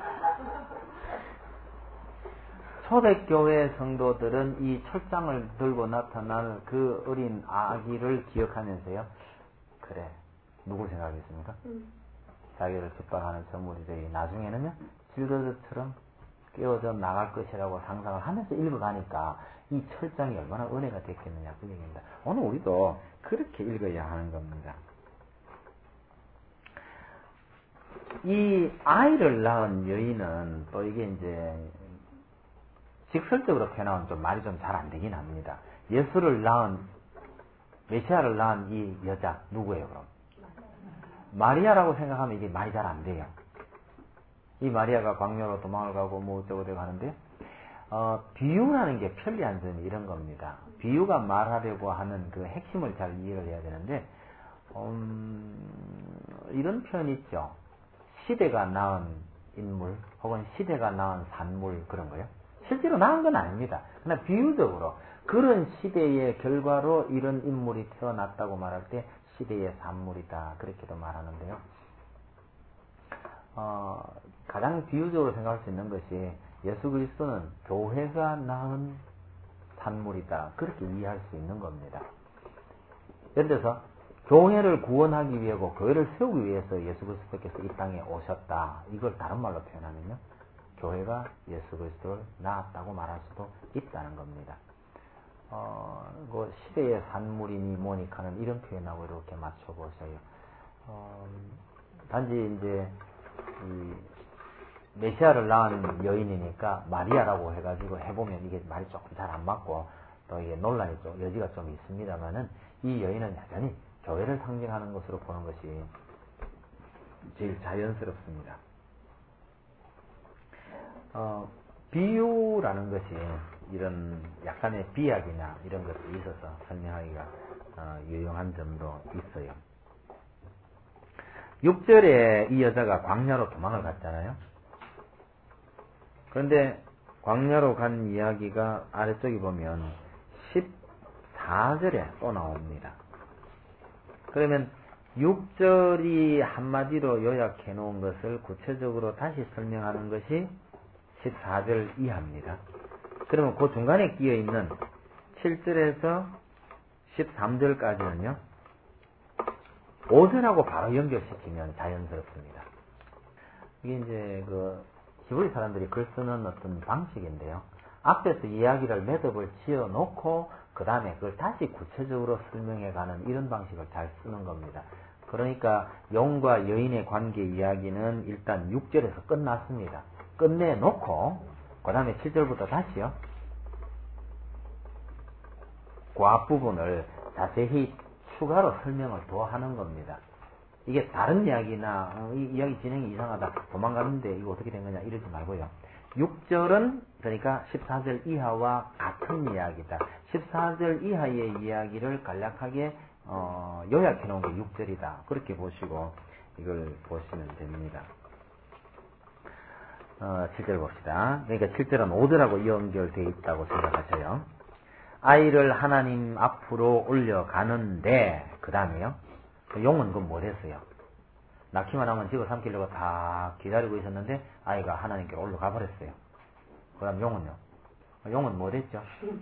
S1: 초대교회 성도들은 이 철장을 들고 나타날 그 어린 아기를 기억하면서요, 그래, 누구 생각하겠습니까? 음. 자기를 기뻐하는 선물이들이 나중에는요, 질그릇처럼 깨어져 나갈 것이라고 상상을 하면서 읽어가니까 이 철장이 얼마나 은혜가 됐겠느냐 그 얘기입니다. 오늘 우리도 그렇게 읽어야 하는 겁니다. 이 아이를 낳은 여인은 또 이게 이제 직설적으로 표현하면 좀 말이 좀 잘 안 되긴 합니다. 예수를 낳은, 메시아를 낳은 이 여자 누구예요 그럼? 마리아라고 생각하면 이게 말이 잘 안 돼요. 이 마리아가 광야로 도망을 가고 뭐 어쩌고 저쩌고 하는데, 어, 비유라는 게 편리한 점이 이런 겁니다. 비유가 말하려고 하는 그 핵심을 잘 이해를 해야 되는데, 음, 이런 표현 있죠. 시대가 낳은 인물 혹은 시대가 낳은 산물 그런 거요. 실제로 낳은 건 아닙니다. 그러나 비유적으로 그런 시대의 결과로 이런 인물이 태어났다고 말할 때 시대의 산물이다 그렇게도 말하는데요. 어, 가장 비유적으로 생각할 수 있는 것이 예수 그리스도는 교회가 낳은 산물이다 그렇게 이해할 수 있는 겁니다. 예를 들어서 교회를 구원하기 위하고 교회를 세우기 위해서 예수 그리스도께서 이 땅에 오셨다. 이걸 다른 말로 표현하면요, 교회가 예수 그리스도를 낳았다고 말할 수도 있다는 겁니다. 어, 그 시대의 산물이니 뭐니까는 이런 표현하고 이렇게 맞춰보세요. 어, 단지 이제 이 메시아를 낳은 여인이니까 마리아라고 해가지고 해보면 이게 말이 조금 잘 안 맞고 또 이게 논란이 좀 여지가 좀 있습니다만은 이 여인은 여전히 교회를 상징하는 것으로 보는 것이 제일 자연스럽습니다. 어, 비유라는 것이 이런 약간의 비약이나 이런 것들이 있어서 설명하기가 어, 유용한 점도 있어요. 육 절에 이 여자가 광야로 도망을 갔잖아요. 그런데 광야로 간 이야기가 아래쪽에 보면 십사 절에 또 나옵니다. 그러면 육 절이 한마디로 요약해 놓은 것을 구체적으로 다시 설명하는 것이 십사 절 이하입니다. 그러면 그 중간에 끼어 있는 칠 절에서 십삼 절까지는요, 오 절하고 바로 연결시키면 자연스럽습니다. 이게 이제 그 히브리 사람들이 글 쓰는 어떤 방식인데요. 앞에서 이야기를 매듭을 지어 놓고 그 다음에 그걸 다시 구체적으로 설명해 가는 이런 방식을 잘 쓰는 겁니다. 그러니까 용과 여인의 관계 이야기는 일단 육 절에서 끝났습니다. 끝내 놓고 그 다음에 칠 절부터 다시요, 그 앞부분을 자세히 추가로 설명을 더 하는 겁니다. 이게 다른 이야기나 어, 이 이야기 진행이 이상하다, 도망갔는데 이거 어떻게 된 거냐 이러지 말고요. 육 절은 그러니까 십사 절 이하와 같은 이야기다. 십사 절 이하의 이야기를 간략하게 어, 요약해 놓은 게 육 절이다. 그렇게 보시고 이걸 보시면 됩니다. 어, 칠 절 봅시다. 그러니까 칠 절은 오 절하고 연결되어 있다고 생각하셔요. 아이를 하나님 앞으로 올려가는데, 그 다음에요, 용은 그건 뭘 했어요? 낳기만 하면 집어 삼키려고 다 기다리고 있었는데 아이가 하나님께 올라가 버렸어요. 그 다음 용은요? 용은 뭐 됐죠?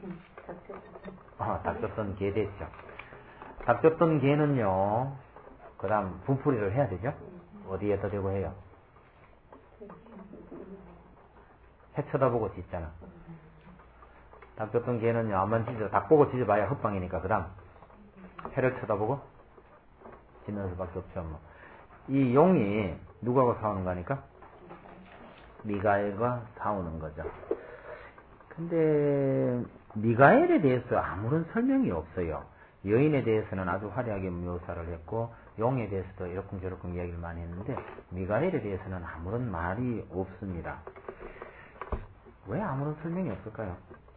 S1: 어, 닭 줬던 개 됐죠. 닭 줬던 개는요, 그 다음 분풀이를 해야 되죠? 어디에다 대고 해요? 해 쳐다보고 짖잖아. 닭 줬던 개는요, 안만 짖어, 닭 보고 짖어봐야 헛방이니까 그 다음 해를 쳐다보고 짖는 수밖에 없죠. 뭐. 이 용이 누구하고 싸우는 거니까? 미가엘과 싸우는 거죠. 근데 미가엘에 대해서 아무런 설명이 없어요. 여인에 대해서는 아주 화려하게 묘사를 했고 용에 대해서도 이러쿵저러쿵 이야기를 많이 했는데 미가엘에 대해서는 아무런 말이 없습니다. 왜 아무런 설명이 없을까요?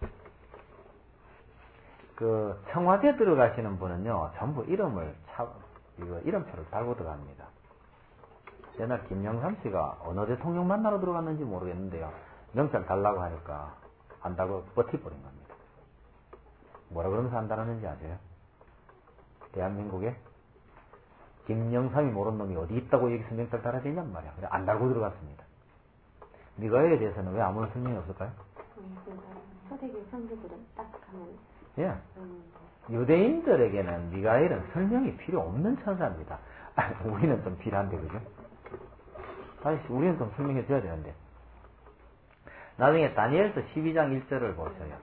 S1: 그 청와대 들어가시는 분은요, 전부 이름을 차, 이거 이름표를 달고 들어갑니다. 옛날 김영삼 씨가 어느 대통령 만나러 들어갔는지 모르겠는데요, 명찰 달라고 하니까 안다고 버티버린 겁니다. 뭐라 그러면서 안 달았는지 아세요? 대한민국에 김영삼이 모르는 놈이 어디 있다고 여기서 명찰 달아야 되냔 말이야. 그래 안 달고 들어갔습니다. 미가엘에 대해서는 왜 아무런 설명이 없을까요?
S3: 초대교 성교보다 딱 하면.
S1: 예. 유대인들에게는 미가엘은 설명이 필요 없는 천사입니다. 우리는 좀 필요한데, 그죠? 다시 우리는 좀 설명해 줘야 되는데. 나중에 다니엘서 십이 장 일 절을 보세요.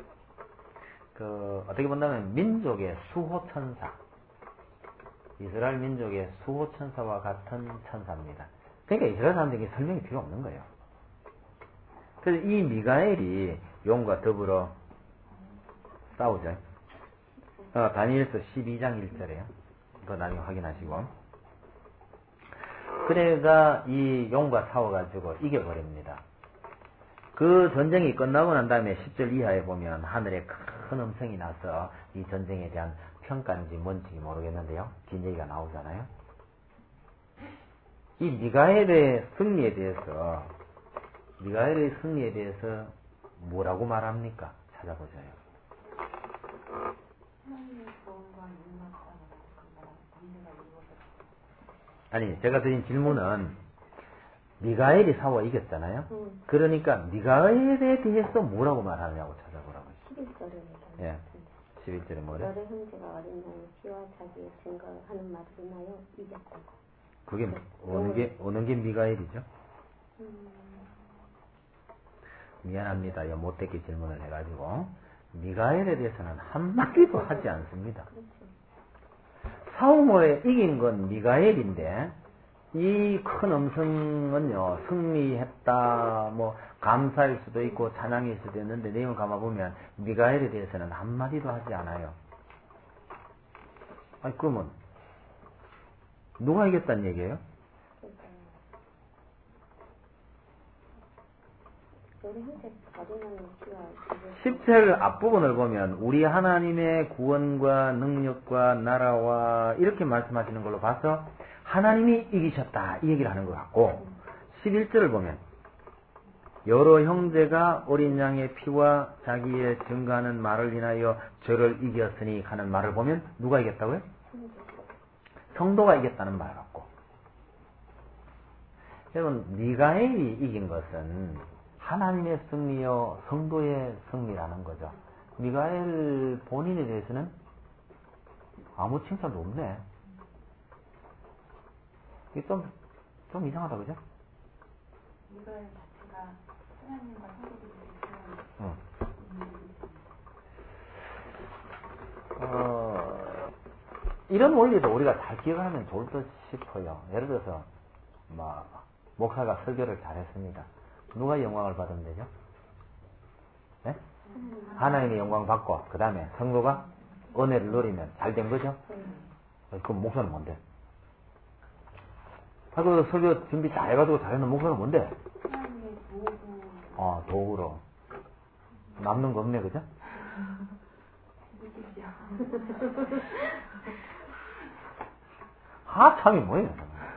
S1: 그 어떻게 본다면 민족의 수호 천사, 이스라엘 민족의 수호 천사와 같은 천사입니다. 그러니까 이스라엘 사람들에게 설명이 필요 없는 거예요. 그래서 이 미가엘이 용과 더불어 싸우죠. 어, 다니엘서 십이 장 일 절에요. 그거 나중에 확인하시고. 그래가 이 용과 싸워가지고 이겨버립니다. 그 전쟁이 끝나고 난 다음에 십 절 이하에 보면 하늘에 큰 음성이 나서 이 전쟁에 대한 평가인지 뭔지 모르겠는데요, 긴 얘기가 나오잖아요. 이 미가엘의 승리에 대해서 미가엘의 승리에 대해서 뭐라고 말합니까? 찾아보세요. 아니, 제가 드린 질문은 미가엘이 싸워 이겼잖아요. 음. 그러니까 미가엘에 대해서 뭐라고 말하냐고 찾아보라고요.
S3: 십일 절에
S1: 예, 십일 절에 뭐래?
S3: 너의 형제가 어린 나이 피와 자기의 증거하는 말을 인하여 이겼다고.
S1: 그게 어느 게 어느 게 미가엘이죠? 음. 미안합니다. 요 못되게 질문을 해가지고 미가엘에 대해서는 한마디도 하지 않습니다. 그렇죠. 싸움을 이긴 건 미가엘인데 이 큰 음성은요, 승리했다, 뭐 감사일 수도 있고 찬양일 수도 있는데 내용을 감아보면 미가엘에 대해서는 한마디도 하지 않아요. 아니 그러면 누가 이겼다는 얘기예요? 십 절 앞부분을 보면 우리 하나님의 구원과 능력과 나라와 이렇게 말씀하시는 걸로 봐서 하나님이 이기셨다 이 얘기를 하는 것 같고, 십일 절을 보면 여러 형제가 어린 양의 피와 자기의 증거하는 말을 인하여 저를 이겼으니 하는 말을 보면 누가 이겼다고요? 성도가 이겼다는 말 같고. 여러분, 미가엘이 이긴 것은 하나님의 승리요 성도의 승리라는 거죠. 미가엘 본인에 대해서는 아무 칭찬도 없네. 이게 좀, 좀 이상하다, 그죠?
S2: 미가엘 자체가 하나님과 성도들이
S1: 응. 어, 이런 원리도 우리가 잘 기억하면 좋을 듯 싶어요. 예를 들어서, 뭐, 목사가 설교를 잘했습니다. 누가 영광을 받으면 되죠? 네? 하나님의 영광 받고, 그 다음에 성도가 은혜를 누리면 잘 된 거죠? 그럼 목사는 뭔데? 아, 그 설교 준비 잘 해가지고 잘했는 목사는 뭔데?
S2: 하나님의 도구.
S1: 어, 도구로. 남는 거 없네, 그죠? 하참이 뭐예요?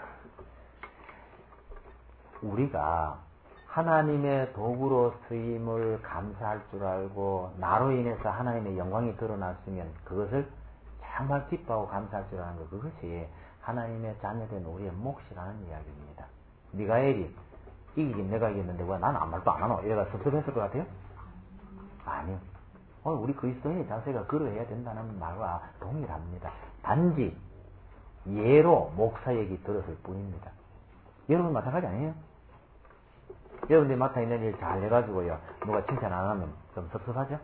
S1: 우리가 하나님의 도구로 쓰임을 감사할 줄 알고 나로 인해서 하나님의 영광이 드러났으면 그것을 정말 기뻐하고 감사할 줄 아는 것, 그것이 하나님의 자녀된 우리의 몫이라는 이야기입니다. 미가엘이 이기긴 내가 이겼는데 왜 나는 아무 말도 안 하노? 이래가 섭섭했을 것 같아요? 아니요. 오늘 우리 그리스도인의 자세가 그러해야 된다는 말과 동일합니다. 단지 예로 목사 얘기 들었을 뿐입니다. 여러분 마찬가지 아니에요? 여러분들이 맡아 있는 일 잘 해가지고요, 누가 칭찬 안 하면 좀 섭섭하죠?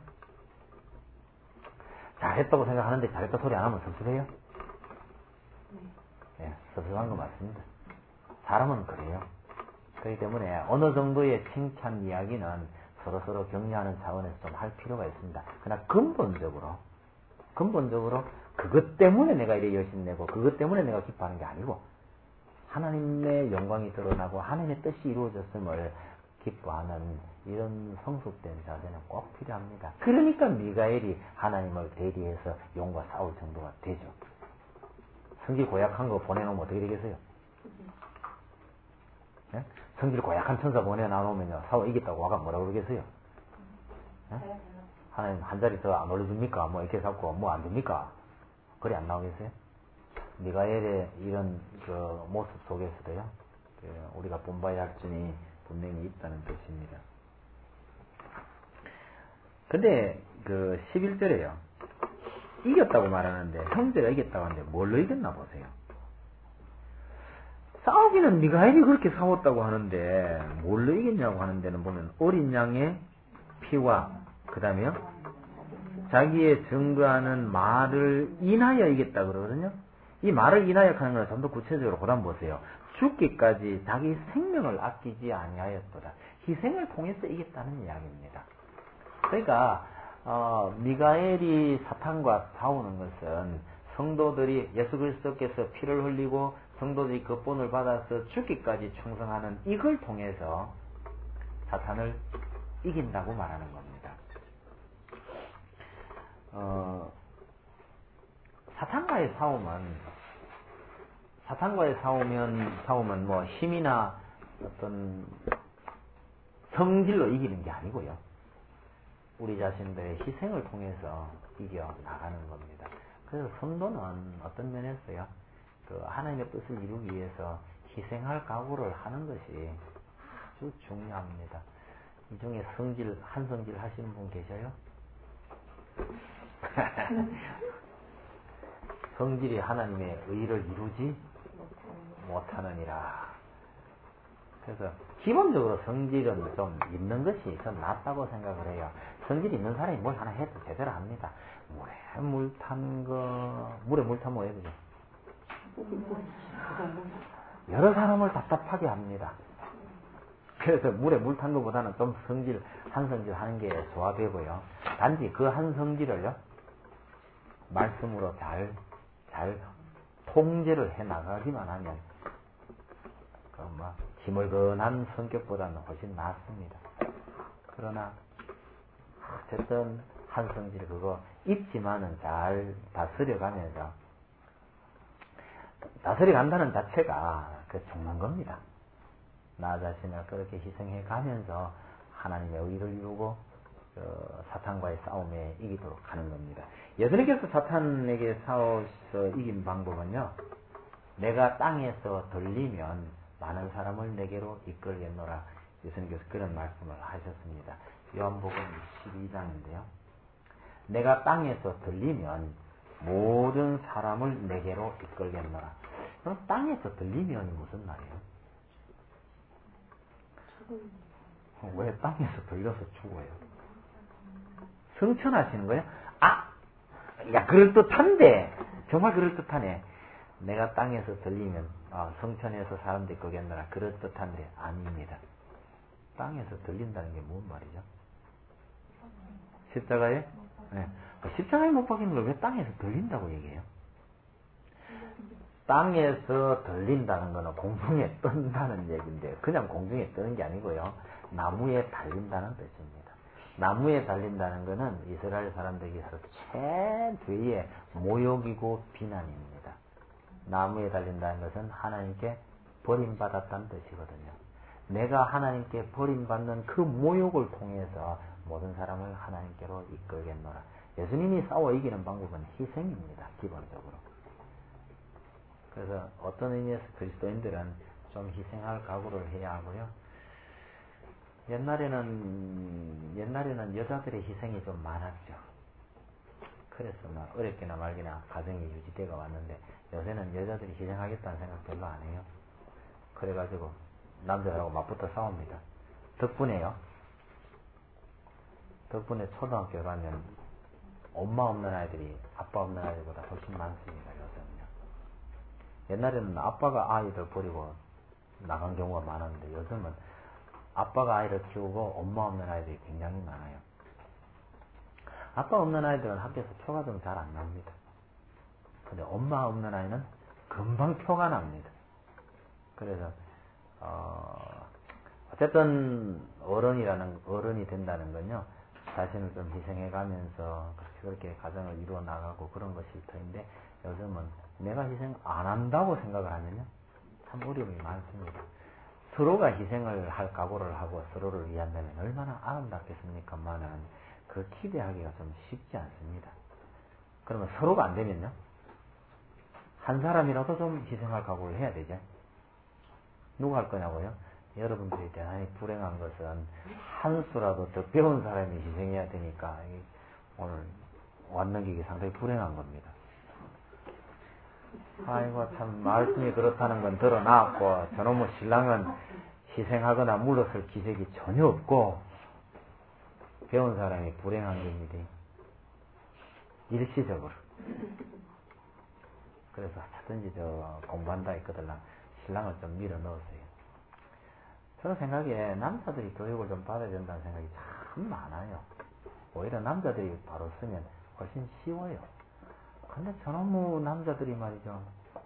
S1: 잘했다고 생각하는데 잘했다 소리 안 하면 섭섭해요? 네. 예, 섭섭한 거 맞습니다. 사람은 그래요. 그렇기 때문에 어느 정도의 칭찬 이야기는 서로서로 격려하는 차원에서 좀 할 필요가 있습니다. 그러나 근본적으로, 근본적으로 그것 때문에 내가 이래 열심히 내고 그것 때문에 내가 기뻐하는 게 아니고 하나님의 영광이 드러나고 하나님의 뜻이 이루어졌음을 기뻐하는 이런 성숙된 자세는 꼭 필요합니다. 그러니까 미가엘이 하나님을 대리해서 용과 싸울 정도가 되죠. 성질 고약한 거 보내놓으면 어떻게 되겠어요? 네? 성질 고약한 천사 보내놔놓으면요, 싸워 이겼다고 와가 뭐라고 그러겠어요? 네? 하나님 한 자리 더 안 올려줍니까? 뭐 이렇게 잡고 뭐 안 됩니까? 그래 안 나오겠어요? 미가엘의 이런 그 모습 속에서도요, 그 우리가 본받아야 할 점이 분명히 있다는 뜻입니다. 근데 그 십일 절에요, 이겼다고 말하는데, 형제가 이겼다고 하는데 뭘로 이겼나 보세요. 싸우기는 미가엘이 그렇게 싸웠다고 하는데 뭘로 이겼냐고 하는 데는 보면 어린 양의 피와 그 다음에요 자기의 증거하는 말을 인하여 이겼다 그러거든요. 이 말을 인하여 하는 건 좀 더 구체적으로 보단 보세요. 죽기까지 자기 생명을 아끼지 아니하였도다. 희생을 통해서 이겼다는 이야기입니다. 그러니까 어, 미가엘이 사탄과 싸우는 것은 성도들이 예수 그리스도께서 피를 흘리고 성도들이 그 본을 받아서 죽기까지 충성하는 이걸 통해서 사탄을 이긴다고 말하는 겁니다. 어, 사탄과의 싸움은 사탄과의 싸우면 싸움은 뭐 힘이나 어떤 성질로 이기는 게 아니고요. 우리 자신들의 희생을 통해서 이겨 나가는 겁니다. 그래서 성도는 어떤 면에서요, 그 하나님의 뜻을 이루기 위해서 희생할 각오를 하는 것이 아주 중요합니다. 이 중에 성질, 한 성질 하시는 분 계셔요? 성질이 하나님의 의를 이루지 못하느니라. 그래서 기본적으로 성질은 좀 있는 것이 좀 낫다고 생각을 해요. 성질 있는 사람이 뭘 하나 해도 제대로 합니다. 물에 물 탄 거, 물에 물 타면 뭐 해야 되죠? 여러 사람을 답답하게 합니다. 그래서 물에 물 탄 것보다는 좀 성질, 한 성질 하는 게 조합이고요. 단지 그 한 성질을요, 말씀으로 잘, 잘 통제를 해 나가기만 하면, 그 뭐, 힘을건한 성격보다는 훨씬 낫습니다. 그러나, 어쨌든, 한 성질 그거 있지만은 잘 다스려 가면서, 다스려 간다는 자체가 그 죽는 겁니다. 나 자신을 그렇게 희생해 가면서 하나님의 의를 이루고 어, 사탄과의 싸움에 이기도록 하는 겁니다. 예수님께서 사탄에게 싸워서 이긴 방법은요, 내가 땅에서 들리면 많은 사람을 내게로 이끌겠노라. 예수님께서 그런 말씀을 하셨습니다. 요한복음 십이 장인데요. 내가 땅에서 들리면 모든 사람을 내게로 이끌겠노라. 그럼 땅에서 들리면이 무슨 말이에요? 왜 땅에서 들려서 죽어요? 성천하시는 거예요? 아! 야, 그럴듯한데! 정말 그럴듯하네. 내가 땅에서 들리면 아, 성천에서 사람들이 거겠노라. 그럴듯한데 아닙니다. 땅에서 들린다는 게 뭔 말이죠? 십자가에? 네. 십자가에 못 박히는 걸 왜 땅에서 들린다고 얘기해요? 땅에서 들린다는 거는 공중에 뜬다는 얘기인데 그냥 공중에 뜨는 게 아니고요. 나무에 달린다는 뜻입니다. 나무에 달린다는 거는 이스라엘 사람들에게서 최대의 모욕이고 비난입니다. 나무에 달린다는 것은 하나님께 버림받았다는 뜻이거든요. 내가 하나님께 버림받는 그 모욕을 통해서 모든 사람을 하나님께로 이끌겠노라. 예수님이 싸워 이기는 방법은 희생입니다. 기본적으로. 그래서 어떤 의미에서 그리스도인들은 좀 희생할 각오를 해야 하고요. 옛날에는 옛날에는 여자들의 희생이 좀 많았죠. 그래서 막 어렵게나 말기나 가정이 유지되어 왔는데 요새는 여자들이 희생하겠다는 생각 별로 안 해요. 그래가지고 남자들하고 맞붙어 싸웁니다. 덕분에요. 덕분에 초등학교 가면 엄마 없는 아이들이 아빠 없는 아이들보다 훨씬 많습니다. 요새는요. 옛날에는 아빠가 아이들 버리고 나간 경우가 많았는데 요즘은 아빠가 아이를 키우고 엄마 없는 아이들이 굉장히 많아요. 아빠 없는 아이들은 학교에서 표가 좀 잘 안 납니다. 근데 엄마 없는 아이는 금방 표가 납니다. 그래서 어, 어쨌든 어른이라는 어른이 된다는 건요. 자신을 좀 희생해가면서 그렇게 가정을 이루어 나가고 그런 것이 터인데 요즘은 내가 희생 안 한다고 생각을 하면요. 참 어려움이 많습니다. 서로가 희생을 할 각오를 하고 서로를 위한다면 얼마나 아름답겠습니까만은 그 기대하기가 좀 쉽지 않습니다. 그러면 서로가 안 되면요. 한 사람이라도 좀 희생할 각오를 해야 되죠. 누가 할 거냐고요? 여러분들이 대단히 불행한 것은 한 수라도 더 배운 사람이 희생해야 되니까 오늘 왔넘기기 상당히 불행한 겁니다. 아이고 참 말씀이 그렇다는 건 드러났고 저놈의 신랑은 희생하거나 물러설 기색이 전혀 없고 배운 사람이 불행한 겁니다. 일시적으로. 그래서 하든지 저 공부한다 했거든 신랑을 좀 밀어 넣었어요. 저는 생각에 남자들이 교육을 좀 받아야 된다는 생각이 참 많아요. 오히려 남자들이 바로 쓰면 훨씬 쉬워요. 근데 저놈의 남자들이 말이죠.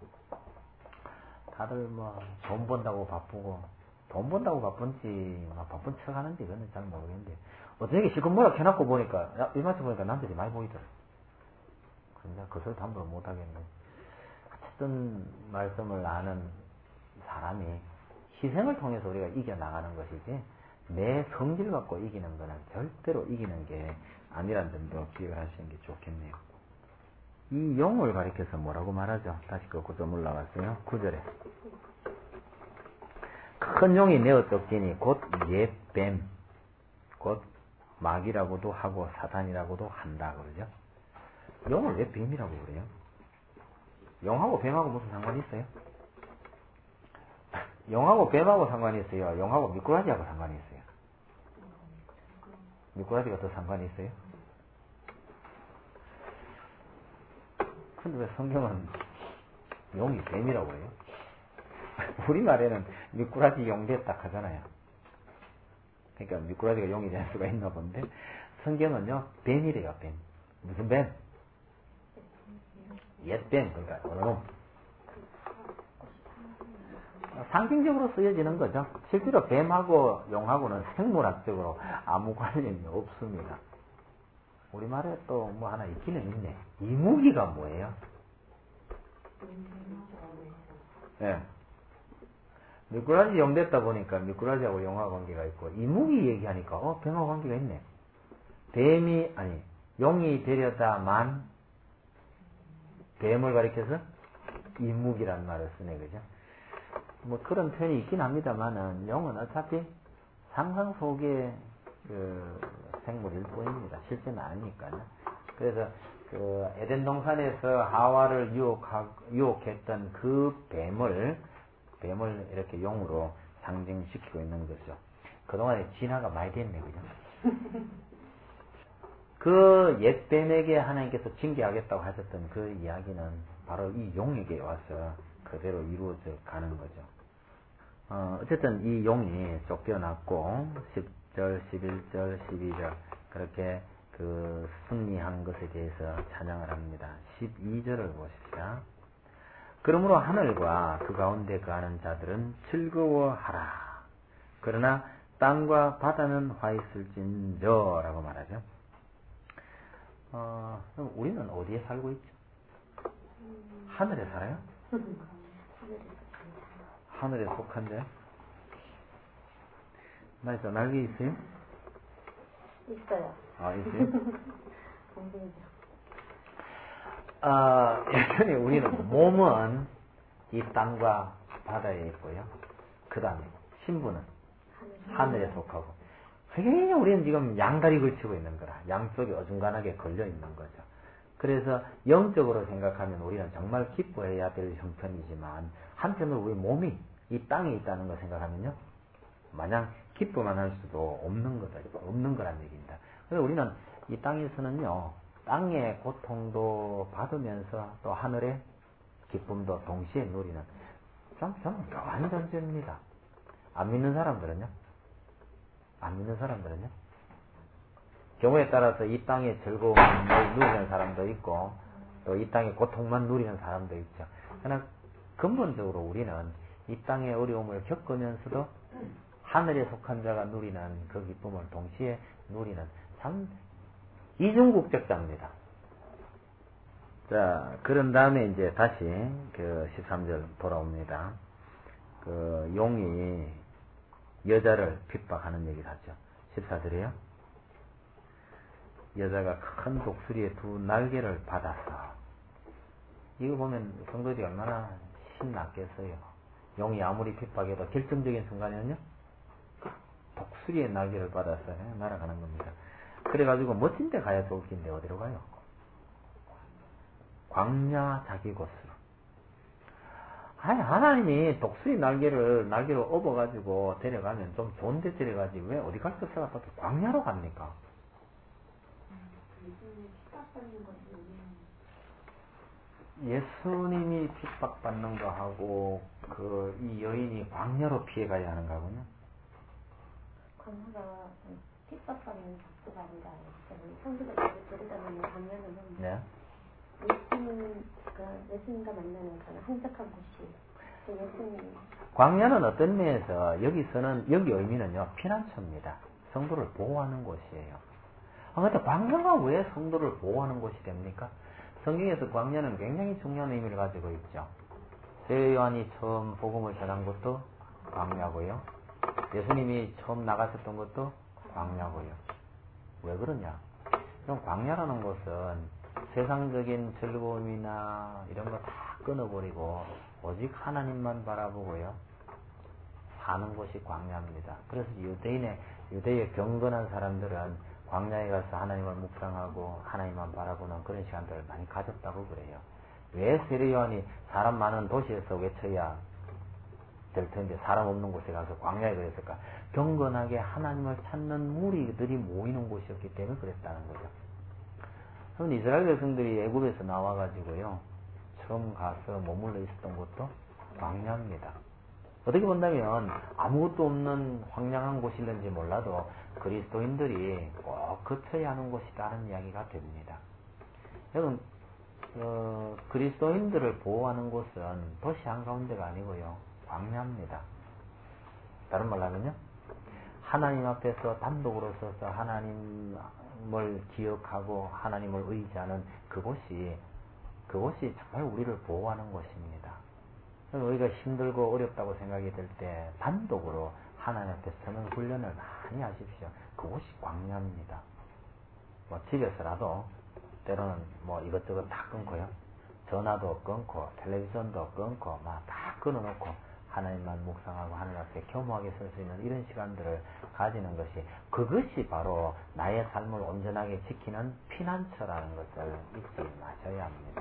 S1: 다들 뭐 돈 번다고 바쁘고 돈 번다고 바쁜지 막 바쁜 척 하는지 그건 잘 모르겠는데 어떻게 실컷 뭐라 해놓고 보니까 일마치 보니까 남자들이 많이 보이더라. 근데 그걸 담보를 못하겠네. 어쨌든 말씀을 아는 사람이 희생을 통해서 우리가 이겨나가는 것이지 내 성질 갖고 이기는 거는 절대로 이기는 게 아니라는 점도 기억을 하시는 게 좋겠네요. 이 용을 가리켜서 뭐라고 말하죠? 다시 그 구절 올라갔어요. 구 절에 큰 용이 내어 쫓기니 곧 옛 뱀, 곧 마귀라고도 하고 사단이라고도 한다 그러죠. 용을 왜 뱀이라고 그래요? 용하고 뱀하고 무슨 상관이 있어요? 용하고 뱀하고 상관이 있어요? 용하고 미꾸라지하고 상관이 있어요? 미꾸라지가 더 상관이 있어요? 근데 왜 성경은 용이 뱀이라고 해요? 우리말에는 미꾸라지 용대 딱 하잖아요. 그러니까 미꾸라지가 용이 될 수가 있나 본데 성경은요 뱀이래요. 뱀. 무슨 뱀? 옛 뱀. 그러니까 어느 놈. 상징적으로 쓰여지는 거죠. 실제로 뱀하고 용하고는 생물학적으로 아무 관련이 없습니다. 우리말에 또 뭐 하나 있기는 있네. 이무기가 뭐예요? 예. 네. 미꾸라지 용됐다 보니까 미꾸라지하고 용하고 관계가 있고 이무기 얘기하니까 어 뱀하고 관계가 있네. 뱀이 아니 용이 되려다만 뱀을 가리켜서 이묵이란 말을 쓰네, 그죠? 뭐 그런 표현이 있긴 합니다만은 용은 어차피 상상 속의 그 생물일 뿐입니다. 실제는 아니니까요. 그래서 그 에덴 동산에서 하와를 유혹하, 유혹했던 그 뱀을 뱀을 이렇게 용으로 상징시키고 있는 거죠. 그동안에 진화가 많이 됐네, 그죠? 그 옛뱀에게 하나님께서 징계하겠다고 하셨던 그 이야기는 바로 이 용에게 와서 그대로 이루어져 가는 거죠. 어, 어쨌든 이 용이 쫓겨났고 십 절, 십일 절, 십이 절 그렇게 그 승리한 것에 대해서 찬양을 합니다. 십이 절을 보십시다. 그러므로 하늘과 그 가운데 거하는 자들은 즐거워하라. 그러나 땅과 바다는 화 있을진저 라고 말하죠. 어, 그럼 우리는 어디에 살고 있죠? 하늘에 살아요? 하늘에 속한데? 나 있어, 날개 있어요?
S3: 있어요.
S1: 아, 있어요?
S3: 공부이죠.
S1: 아, 여전히 우리는 몸은 이 땅과 바다에 있고요. 그 다음에 신부는 하늘에 속하고. 그게 우리는 지금 양다리 걸치고 있는 거라. 양쪽이 어중간하게 걸려 있는 거죠. 그래서 영적으로 생각하면 우리는 정말 기뻐해야 될 형편이지만 한편으로 우리 몸이 이 땅에 있다는 걸 생각하면요. 마냥 기뻐만 할 수도 없는 거다. 없는 거란 얘기입니다. 그래서 우리는 이 땅에서는요. 땅의 고통도 받으면서 또 하늘의 기쁨도 동시에 누리는 참, 참 묘한 존재입니다. 안 믿는 사람들은요? 안 믿는 사람들은요? 경우에 따라서 이 땅의 즐거움을 누리는 사람도 있고 또 이 땅의 고통만 누리는 사람도 있죠. 그러나 근본적으로 우리는 이 땅의 어려움을 겪으면서도 하늘에 속한 자가 누리는 그 기쁨을 동시에 누리는 참 이중국적자입니다. 자, 그런 다음에 이제 다시 그 십삼 절 돌아옵니다. 그 용이 여자를 핍박하는 얘기를 하죠. 십사 절이에요. 여자가 큰 독수리의 두 날개를 받아서 이거 보면 성도들이 얼마나 신났겠어요. 용이 아무리 핍박해도 결정적인 순간에는요. 독수리의 날개를 받아서 날아가는 겁니다. 그래가지고 멋진 데 가야 좋을 텐데 어디로 가요? 광야 자기 곳으로. 아니 하나님이 독수리 날개를 날개로 업어가지고 데려가면 좀 좋은 데 데려가지 왜 어디 갈 것 없어가 광야로 갑니까? 예수님이 핍박받는 거하고 그 이 여인이 광야로 피해가야 하는 거군요.
S3: 광야가 핍박받는 장소가 아니라 성도가 들여다보는 광야는
S1: 네.
S3: 예수님과 예수님과 만나는 그런 한적한 곳이 예수님.
S1: 광야는 어떤 면에서 여기서는 여기 의미는요 피난처입니다. 성도를 보호하는 곳이에요. 아, 근데 광야가 왜 성도를 보호하는 곳이 됩니까? 성경에서 광야는 굉장히 중요한 의미를 가지고 있죠. 세요한이 처음 복음을 전한 것도 광야고요. 예수님이 처음 나가셨던 것도 광야고요. 왜 그러냐? 그럼 광야라는 것은 세상적인 즐거움이나 이런 거 다 끊어버리고 오직 하나님만 바라보고요. 사는 곳이 광야입니다. 그래서 유대인의, 유대의 경건한 사람들은 광야에 가서 하나님을 묵상하고 하나님만 바라보는 그런 시간들을 많이 가졌다고 그래요. 왜 세례요한이 사람 많은 도시에서 외쳐야 될 텐데 사람 없는 곳에 가서 광야에 그랬을까? 경건하게 하나님을 찾는 무리들이 모이는 곳이었기 때문에 그랬다는 거죠. 그럼 이스라엘 백성들이 애굽에서 나와가지고요. 처음 가서 머물러 있었던 곳도 광야입니다. 어떻게 본다면 아무것도 없는 황량한 곳이든지 몰라도 그리스도인들이 꼭 거쳐야 하는 곳이라는 이야기가 됩니다. 여러분 어, 그리스도인들을 보호하는 곳은 도시 한가운데가 아니고요. 광야입니다. 다른 말로 하면요. 하나님 앞에서 단독으로 서서 하나님을 기억하고 하나님을 의지하는 그곳이 그곳이 정말 우리를 보호하는 곳입니다. 우리가 힘들고 어렵다고 생각이 들 때 단독으로 하나님 앞에 서는 훈련을 많이 하십시오. 그곳이 광야입니다. 뭐 집에서라도 때로는 뭐 이것저것 다 끊고요. 전화도 끊고 텔레비전도 끊고 막 다 끊어놓고 하나님만 묵상하고 하나님 앞에 겸허하게 설 수 있는 이런 시간들을 가지는 것이, 그것이 바로 나의 삶을 온전하게 지키는 피난처라는 것을 잊지 마셔야 합니다.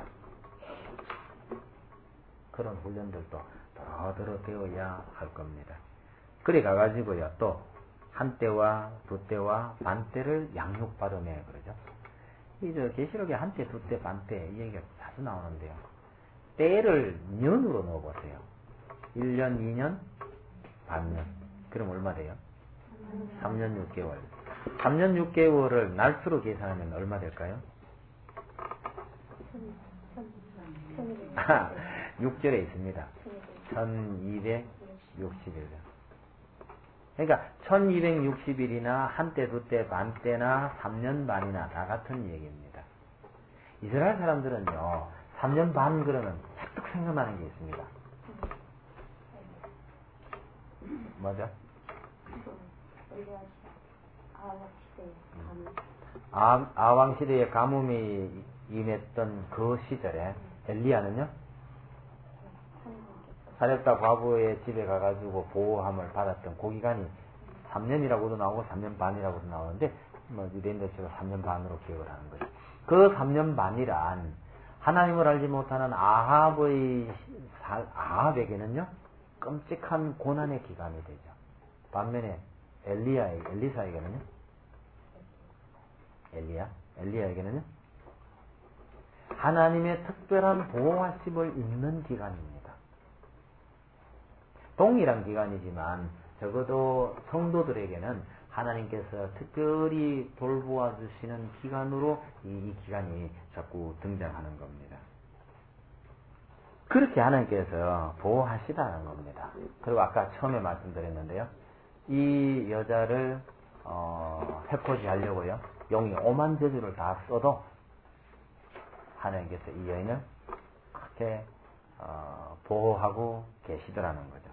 S1: 그런 훈련들도 더더러 되어야 할 겁니다. 그래 가가지고요, 또 한 때와 두 때와 반 때를 양육받으며 그러죠. 이 저 계시록에 한 때, 두 때, 반 때 이 얘기가 자주 나오는데요. 때를 년으로 넣어보세요. 일 년, 이 년, 반년. 그럼 얼마 돼요? 삼 년 육 개월. 삼 년 육 개월을 날수로 계산하면 얼마 될까요? 아, 육 절에 있습니다. 천이백육십 일. 그러니까 천이백육십 일이나 한때, 두때, 반때나 삼 년 반이나 다 같은 얘기입니다. 이스라엘 사람들은요, 삼 년 반 그러면 착득 생각나는 게 있습니다. 뭐죠? 아, 아왕 시대에 가뭄이 임했던 그 시절에 엘리야는요, 사렙다 과부의 집에 가가지고 보호함을 받았던 그 기간이 삼 년이라고도 나오고 삼 년 반이라고도 나오는데, 뭐 유대인들처럼 삼 년 반으로 기억을 하는 거죠. 그 삼 년 반이란 하나님을 알지 못하는 아합의 아합에게는요, 끔찍한 고난의 기간이 되죠. 반면에 엘리야의 엘리사에게는요, 엘리야 엘리야에게는요, 하나님의 특별한 보호하심을 입는 기간입니다. 동일한 기간이지만 적어도 성도들에게는 하나님께서 특별히 돌보아 주시는 기간으로 이, 이 기간이 자꾸 등장하는 겁니다. 그렇게 하나님께서 보호하시다는 겁니다. 그리고 아까 처음에 말씀드렸는데요, 이 여자를 어, 해코지 하려고요, 용이 오만 저주를 다 써도 하나님께서 이 여인을 그렇게 어, 보호하고 계시더라는 거죠.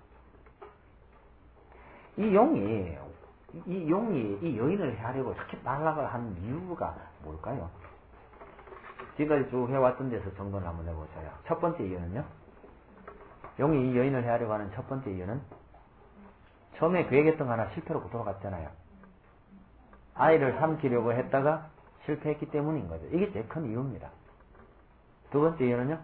S1: 이 용이 이 용이 이 여인을 해하려고 이렇게 발락을 한 이유가 뭘까요? 지금까지 쭉 해왔던 데서 정돈을 한번 해보세요. 첫 번째 이유는요, 용이 이 여인을 해하려고 하는 첫 번째 이유는 처음에 계획했던 거 하나 실패로 돌아갔잖아요. 아이를 삼키려고 했다가 실패했기 때문인 거죠. 이게 제일 큰 이유입니다. 두 번째 이유는요,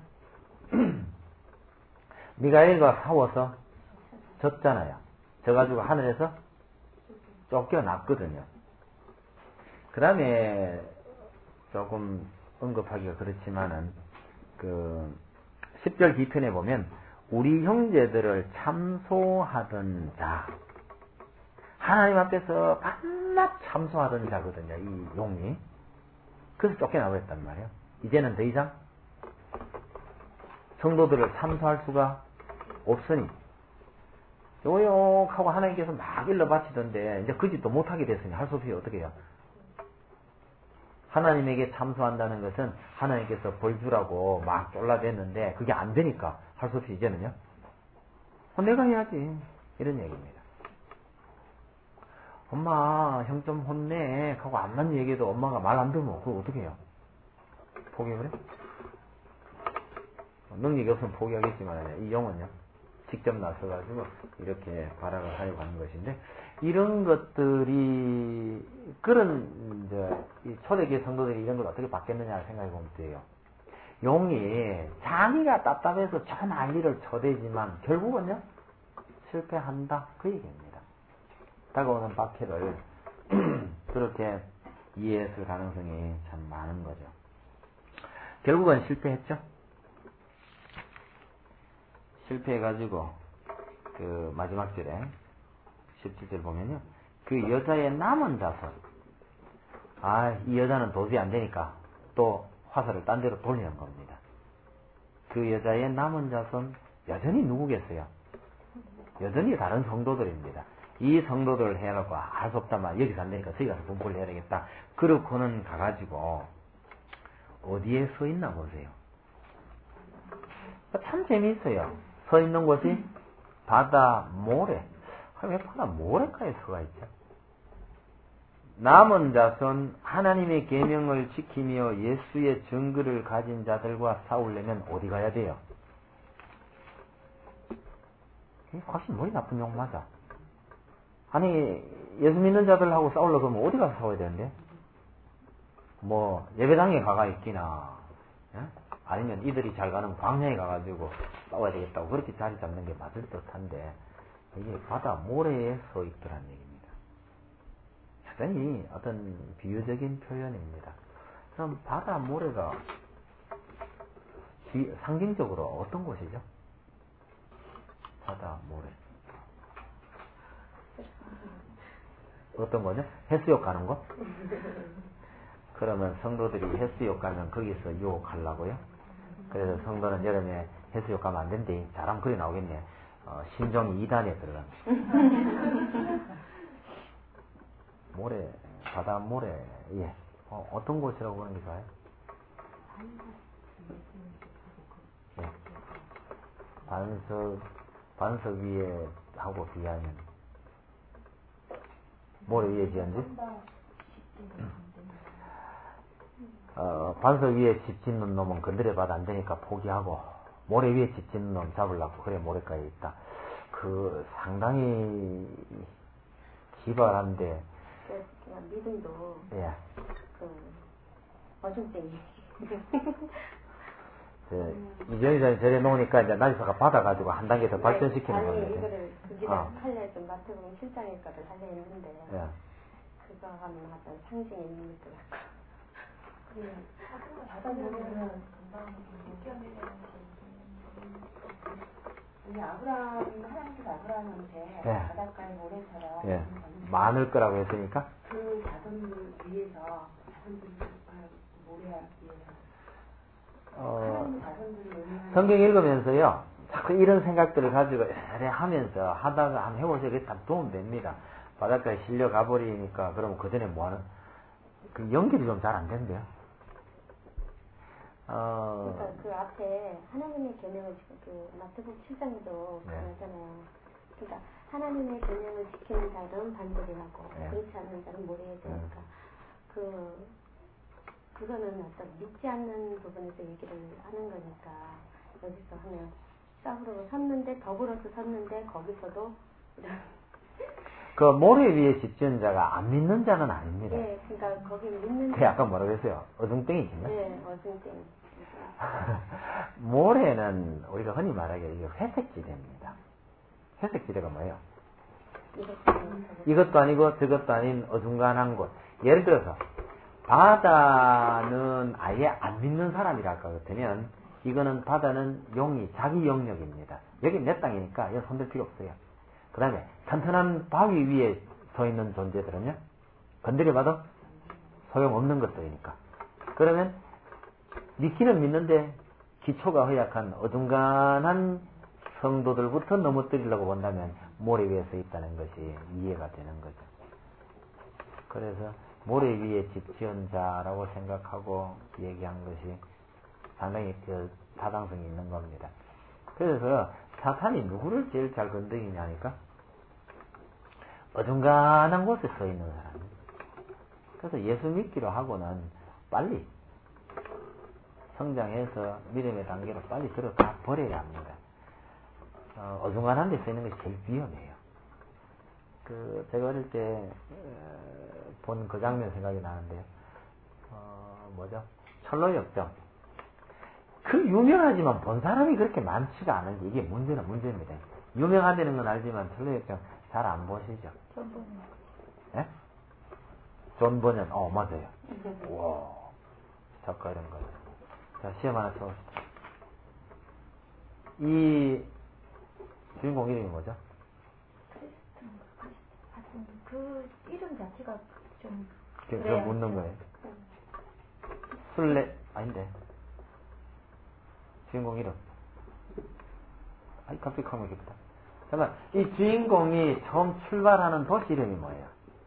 S1: 미가엘과 싸워서 졌잖아요. 져가지고 하늘에서 쫓겨났거든요. 그 다음에 조금 언급하기가 그렇지만은 그 십 절 뒤편에 보면 우리 형제들을 참소하던 자, 하나님 앞에서 밤낮 참소하던 자거든요, 이 용이. 그래서 쫓겨나버렸단 말이에요. 이제는 더 이상 성도들을 참소할 수가 없으니 요욕하고 하나님께서 막 일러 바치던데 이제 그 짓도 못하게 됐으니 할 수 없이 어떻게 해요? 하나님에게 참소한다는 것은 하나님께서 벌 주라고 막 쫄라댔는데 그게 안 되니까 할 수 없이 이제는요, 어, 내가 해야지, 이런 얘기입니다. 엄마 형 좀 혼내 하고 암만 얘기해도 엄마가 말 안 들으면 그거 어떻게 해요? 포기해버려? 능력이 없으면 포기하겠지만 이 용은요, 직접 나서가지고 이렇게 발악을 하려고 하는 것인데, 이런 것들이 그런 이제 이 초대교회 성도들이 이런 걸 어떻게 바뀌었느냐 생각해 보면 돼요. 용이 자기가 답답해서 저 난리를 쳐대지만 결국은요 실패한다, 그 얘기입니다. 다가오는 박해를 그렇게 이해했을 가능성이 참 많은 거죠. 결국은 실패했죠. 실패해가지고 그 마지막 절에 십칠 절 보면요, 그 여자의 남은 자손, 아, 이 여자는 도저히 안 되니까 또 화살을 딴 데로 돌리는 겁니다. 그 여자의 남은 자손 여전히 누구겠어요? 여전히 다른 성도들입니다. 이 성도들을 해야라고 할 수 없다만 여기서 안 되니까 저기 가서 분포를 해야 되겠다. 그렇고는 가가지고 어디에 서 있나 보세요. 참 재미있어요. 서 있는 곳이 바다 모래. 왜 바다 모래가에 서가 있죠? 남은 자손 하나님의 계명을 지키며 예수의 증거를 가진 자들과 싸우려면 어디 가야 돼요? 확실히 머리 나쁜 용 맞아. 아니 예수 믿는 자들하고 싸우려고 하면 어디 가서 싸워야 되는데? 뭐 예배당에 가가 있기나 예? 아니면 이들이 잘 가는 광야에 가가지고 싸워야 되겠다고 그렇게 자리 잡는 게 맞을 듯한데 이게 바다 모래에 서 있더란 얘기입니다. 대단히 어떤 비유적인 표현입니다. 그럼 바다 모래가 비, 상징적으로 어떤 곳이죠? 바다 모래. 어떤 거죠? 해수욕 가는 거? 그러면 성도들이 해수욕 가면 거기서 유혹하려고요? 그래서 성도는 여름에 해수욕 가면 안 된대. 잘하면 그리 나오겠네. 어, 신종 이 단에 들어갑니다. 모래, 바다 모래, 예. 어, 어떤 곳이라고 보는 게 좋아요? 예. 반석, 반석 위에 하고 비하면 모래 위에 지은지? 어, 반석 위에 집 짓는 놈은 건드려봐도 안 되니까 포기하고 모래 위에 집 짓는 놈 잡으려고 그래 모래가에 있다. 그 상당히 기발한데
S3: 그 믿음도
S1: 예.
S3: 그 어중땡이.
S1: 이정희전이 저래 놓으니까 이제 나지사가 받아가지고 한 단계 더 발전시키는
S3: 아니,
S1: 건데.
S3: 아니 이거를 그 길에
S1: 어.
S3: 할래 좀 맡아보면 실장일 거를 하려 했는데
S1: 예.
S3: 그거 하면 어떤 상징이 있는 것 같고.
S2: 바다 모래는 금방 이겨내는 우리 아브라함 하나님께서 아브라함한테
S1: 예.
S2: 바닷가의 모래처럼
S1: 예. 많을 거라고 했으니까.
S2: 그 자손을 위해서 자손들 모래 위해서
S1: 어,
S2: 자손들을
S1: 성경 읽으면서요, 자꾸 이런 생각들을 가지고 에레 하면서 하다가 한번 해보세요. 그게 참 도움됩니다. 바닷가에 실려 가버리니까, 그러면 그 전에 뭐 하는, 그 연결이 좀 잘 안 된대요. 어,
S3: 그러니까 그 앞에 하나님의 계명을 지금 그 마태복음 칠 장에도
S1: 네.
S3: 그러잖아요. 그러니까 하나님의 계명을 지키는 자는 반석이 하고
S1: 네.
S3: 그렇지 않는 자는 모래에 되니까
S1: 네.
S3: 그 그거는 어떤 믿지 않는 부분에서 얘기를 하는 거니까 여기서 하면 싸우러 섰는데 더불어서 섰는데 거기서도
S1: 그 모래 위에 집 지은 자가 안 믿는 자는 아닙니다.
S3: 예, 그러니까 거기 믿는
S1: 그 약간 뭐라고 했어요? 어중땡이지만.
S3: 예, 어중땡이.
S1: 모래는 우리가 흔히 말하기에 이게 회색지대입니다. 회색지대가 뭐예요? 이것도 아니고 저것도 아닌 어중간한 곳. 예를 들어서 바다는 아예 안 믿는 사람이랄 것 같으면 이거는 바다는 용이 자기 영역입니다. 여기 내 땅이니까 여기 손댈 필요 없어요. 그 다음에 튼튼한 바위 위에 서 있는 존재들은요, 건드려봐도 소용없는 것들이니까. 그러면 믿기는 믿는데 기초가 허약한 어중간한 성도들부터 넘어뜨리려고 본다면 모래 위에 서 있다는 것이 이해가 되는 거죠. 그래서 모래 위에 집 지은 자라고 생각하고 얘기한 것이 상당히 그 타당성이 있는 겁니다. 그래서 사탄이 누구를 제일 잘 건드리냐니까 어중간한 곳에 서 있는 사람. 그래서 예수 믿기로 하고는 빨리 성장해서 믿음의 단계로 빨리 들어가 버려야 합니다. 어, 어중간한 데 서 있는 것이 제일 위험해요. 그 제가 어릴 때 본 그 장면 생각이 나는데, 어, 뭐죠? 철로역정. 그 유명하지만 본 사람이 그렇게 많지가 않은 게 이게 문제는 문제입니다. 유명하다는 건 알지만 철로역정 잘 안 보시죠?
S3: 존 버년.
S1: 예? 존 버년. 어, 맞아요. 와, 작가 이런 거. 자, 시험 하나 쳐봅시다. 이 주인공 이름이 뭐죠?
S3: 그 이름 자체가 좀
S1: 그, 그거 묻는 거예요. 술래, 아닌데. 주인공 이름. 아이, 갑자기 까먹겠다. 잠깐, 이 주인공이 처음 출발하는 도시 이름이 뭐예요?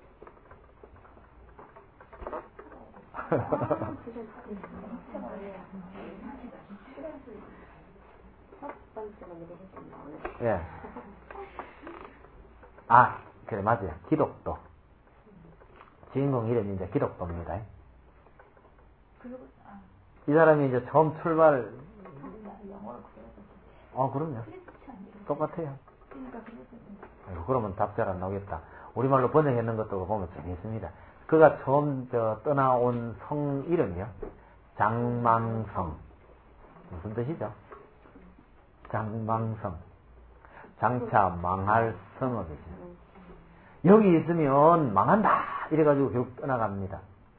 S1: 예. 아, 그래, 맞아요. 기독도. 주인공 이름이 이제 기독도입니다.
S2: 그리고 아,
S1: 이 사람이 이제 처음 출발,
S2: 영어로 그려졌어요.
S1: 어, 그럼요.
S2: 크리스찬 이렇게.
S1: 똑같아요.
S2: 그러니까 그래서
S1: 아이고, 그러면 답 잘 안 나오겠다. 우리말로 번역했는 것도 보면 재밌습니다. 그가 처음 저 떠나온 성 이름이요. 장망성. 무슨 뜻이죠? 장망성. 장차 망할 성읍이죠. 여기 있으면 망한다! 이래가지고 결국 떠나갑니다.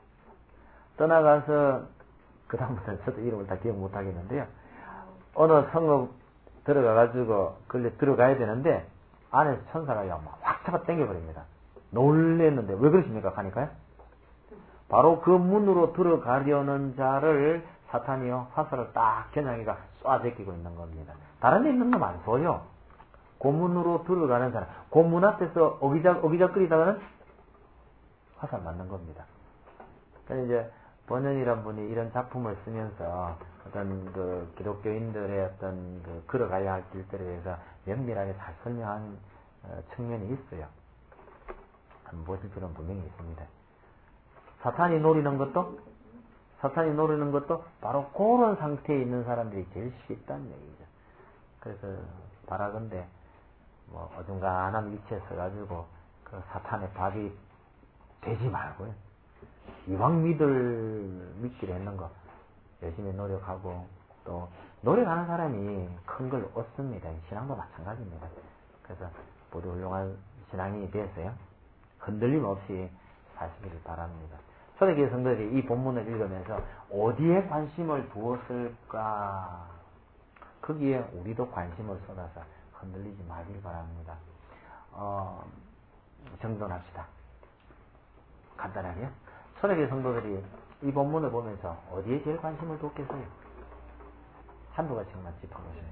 S1: 떠나가서, 그 다음부터는 저도 이름을 다 기억 못 하겠는데요. 어느 성읍 들어가가지고, 걸려 들어가야 되는데, 안에서 천사가 막 확 잡아 당겨버립니다. 놀랬는데, 왜 그러십니까? 하니까요. 바로 그 문으로 들어가려는 자를 사탄이요, 화살을 딱 겨냥이가 쏴 제끼고 있는 겁니다. 다른 데 있는 놈 안 쏘요. 고문으로 들어가는 사람, 고문 앞에서 어기작, 어기작거리다가는 화살 맞는 겁니다. 그래서 이제 번연이란 분이 이런 작품을 쓰면서 어떤 그 기독교인들의 어떤 그 걸어가야 할 길들에 대해서 면밀하게 잘 설명한 어, 측면이 있어요. 한번 보실 필요는 분명히 있습니다. 사탄이 노리는 것도, 사탄이 노리는 것도 바로 그런 상태에 있는 사람들이 제일 쉽다는 얘기죠. 그래서 바라건대 뭐 어중간한 위치에 서가지고 그 사탄의 밥이 되지 말고요. 이왕 믿을 믿기로 했는 거 열심히 노력하고, 또 노력하는 사람이 큰 걸 얻습니다. 신앙도 마찬가지입니다. 그래서 모두 훌륭한 신앙이 되었어요. 흔들림 없이 사시기를 바랍니다. 초대교회 성도들이 이 본문을 읽으면서 어디에 관심을 두었을까? 거기에 우리도 관심을 쏟아서 흔들리지 마길 바랍니다. 어, 정돈합시다. 간단하게요. 초대교회 성도들이 이 본문을 보면서 어디에 제일 관심을 뒀겠어요? 한두 가지만 짚어보세요.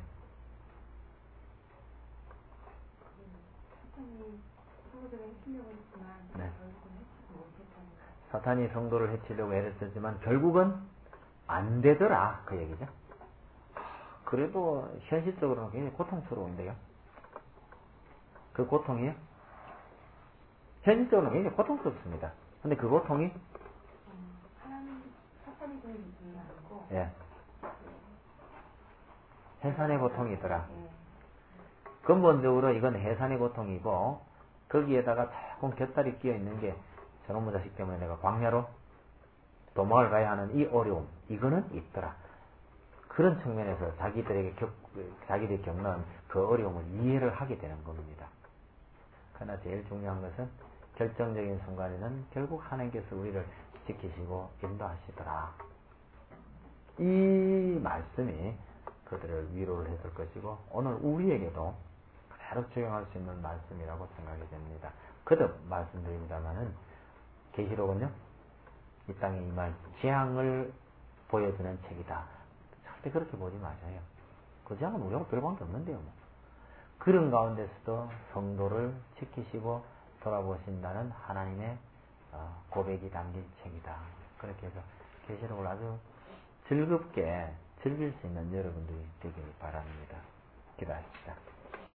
S2: 사탄이 성도들을 해치려고 했지만
S1: 네.
S2: 결국은 해치지 못했다는 거.
S1: 사탄이 성도를 해치려고 애를 썼지만 결국은 안 되더라, 그 얘기죠. 그래도 현실적으로는 굉장히 고통스러운데요. 그 고통이요? 현실적으로는 굉장히 고통스럽습니다. 근데 그 고통이
S2: 음, 하나님 사탄이 주는 느낌이 아니고
S1: 예. 해산의 고통이더라.
S2: 예.
S1: 근본적으로 이건 해산의 고통이고, 거기에다가 조금 곁다리 끼어 있는 게 저놈의 자식 때문에 내가 광야로 도망을 가야 하는 이 어려움, 이거는 있더라. 그런 측면에서 자기들에게 겪, 자기들이 겪는 그 어려움을 이해를 하게 되는 겁니다. 그러나 제일 중요한 것은 결정적인 순간에는 결국 하나님께서 우리를 지키시고 인도하시더라. 이 말씀이 그들을 위로를 했을 것이고, 오늘 우리에게도 그대로 적용할 수 있는 말씀이라고 생각이 됩니다. 거듭 말씀드립니다만은 계시록은요, 이 땅에 임할 재앙을 보여주는 책이다. 절대 그렇게 보지 마세요. 그 재앙은 우리하고 별 관계 없는데요. 뭐. 그런 가운데서도 성도를 지키시고 돌아보신다는 하나님의 고백이 담긴 책이다. 그렇게 해서 계시록을 아주 즐겁게 즐길 수 있는 여러분들이 되길 바랍니다. 기도하십시다.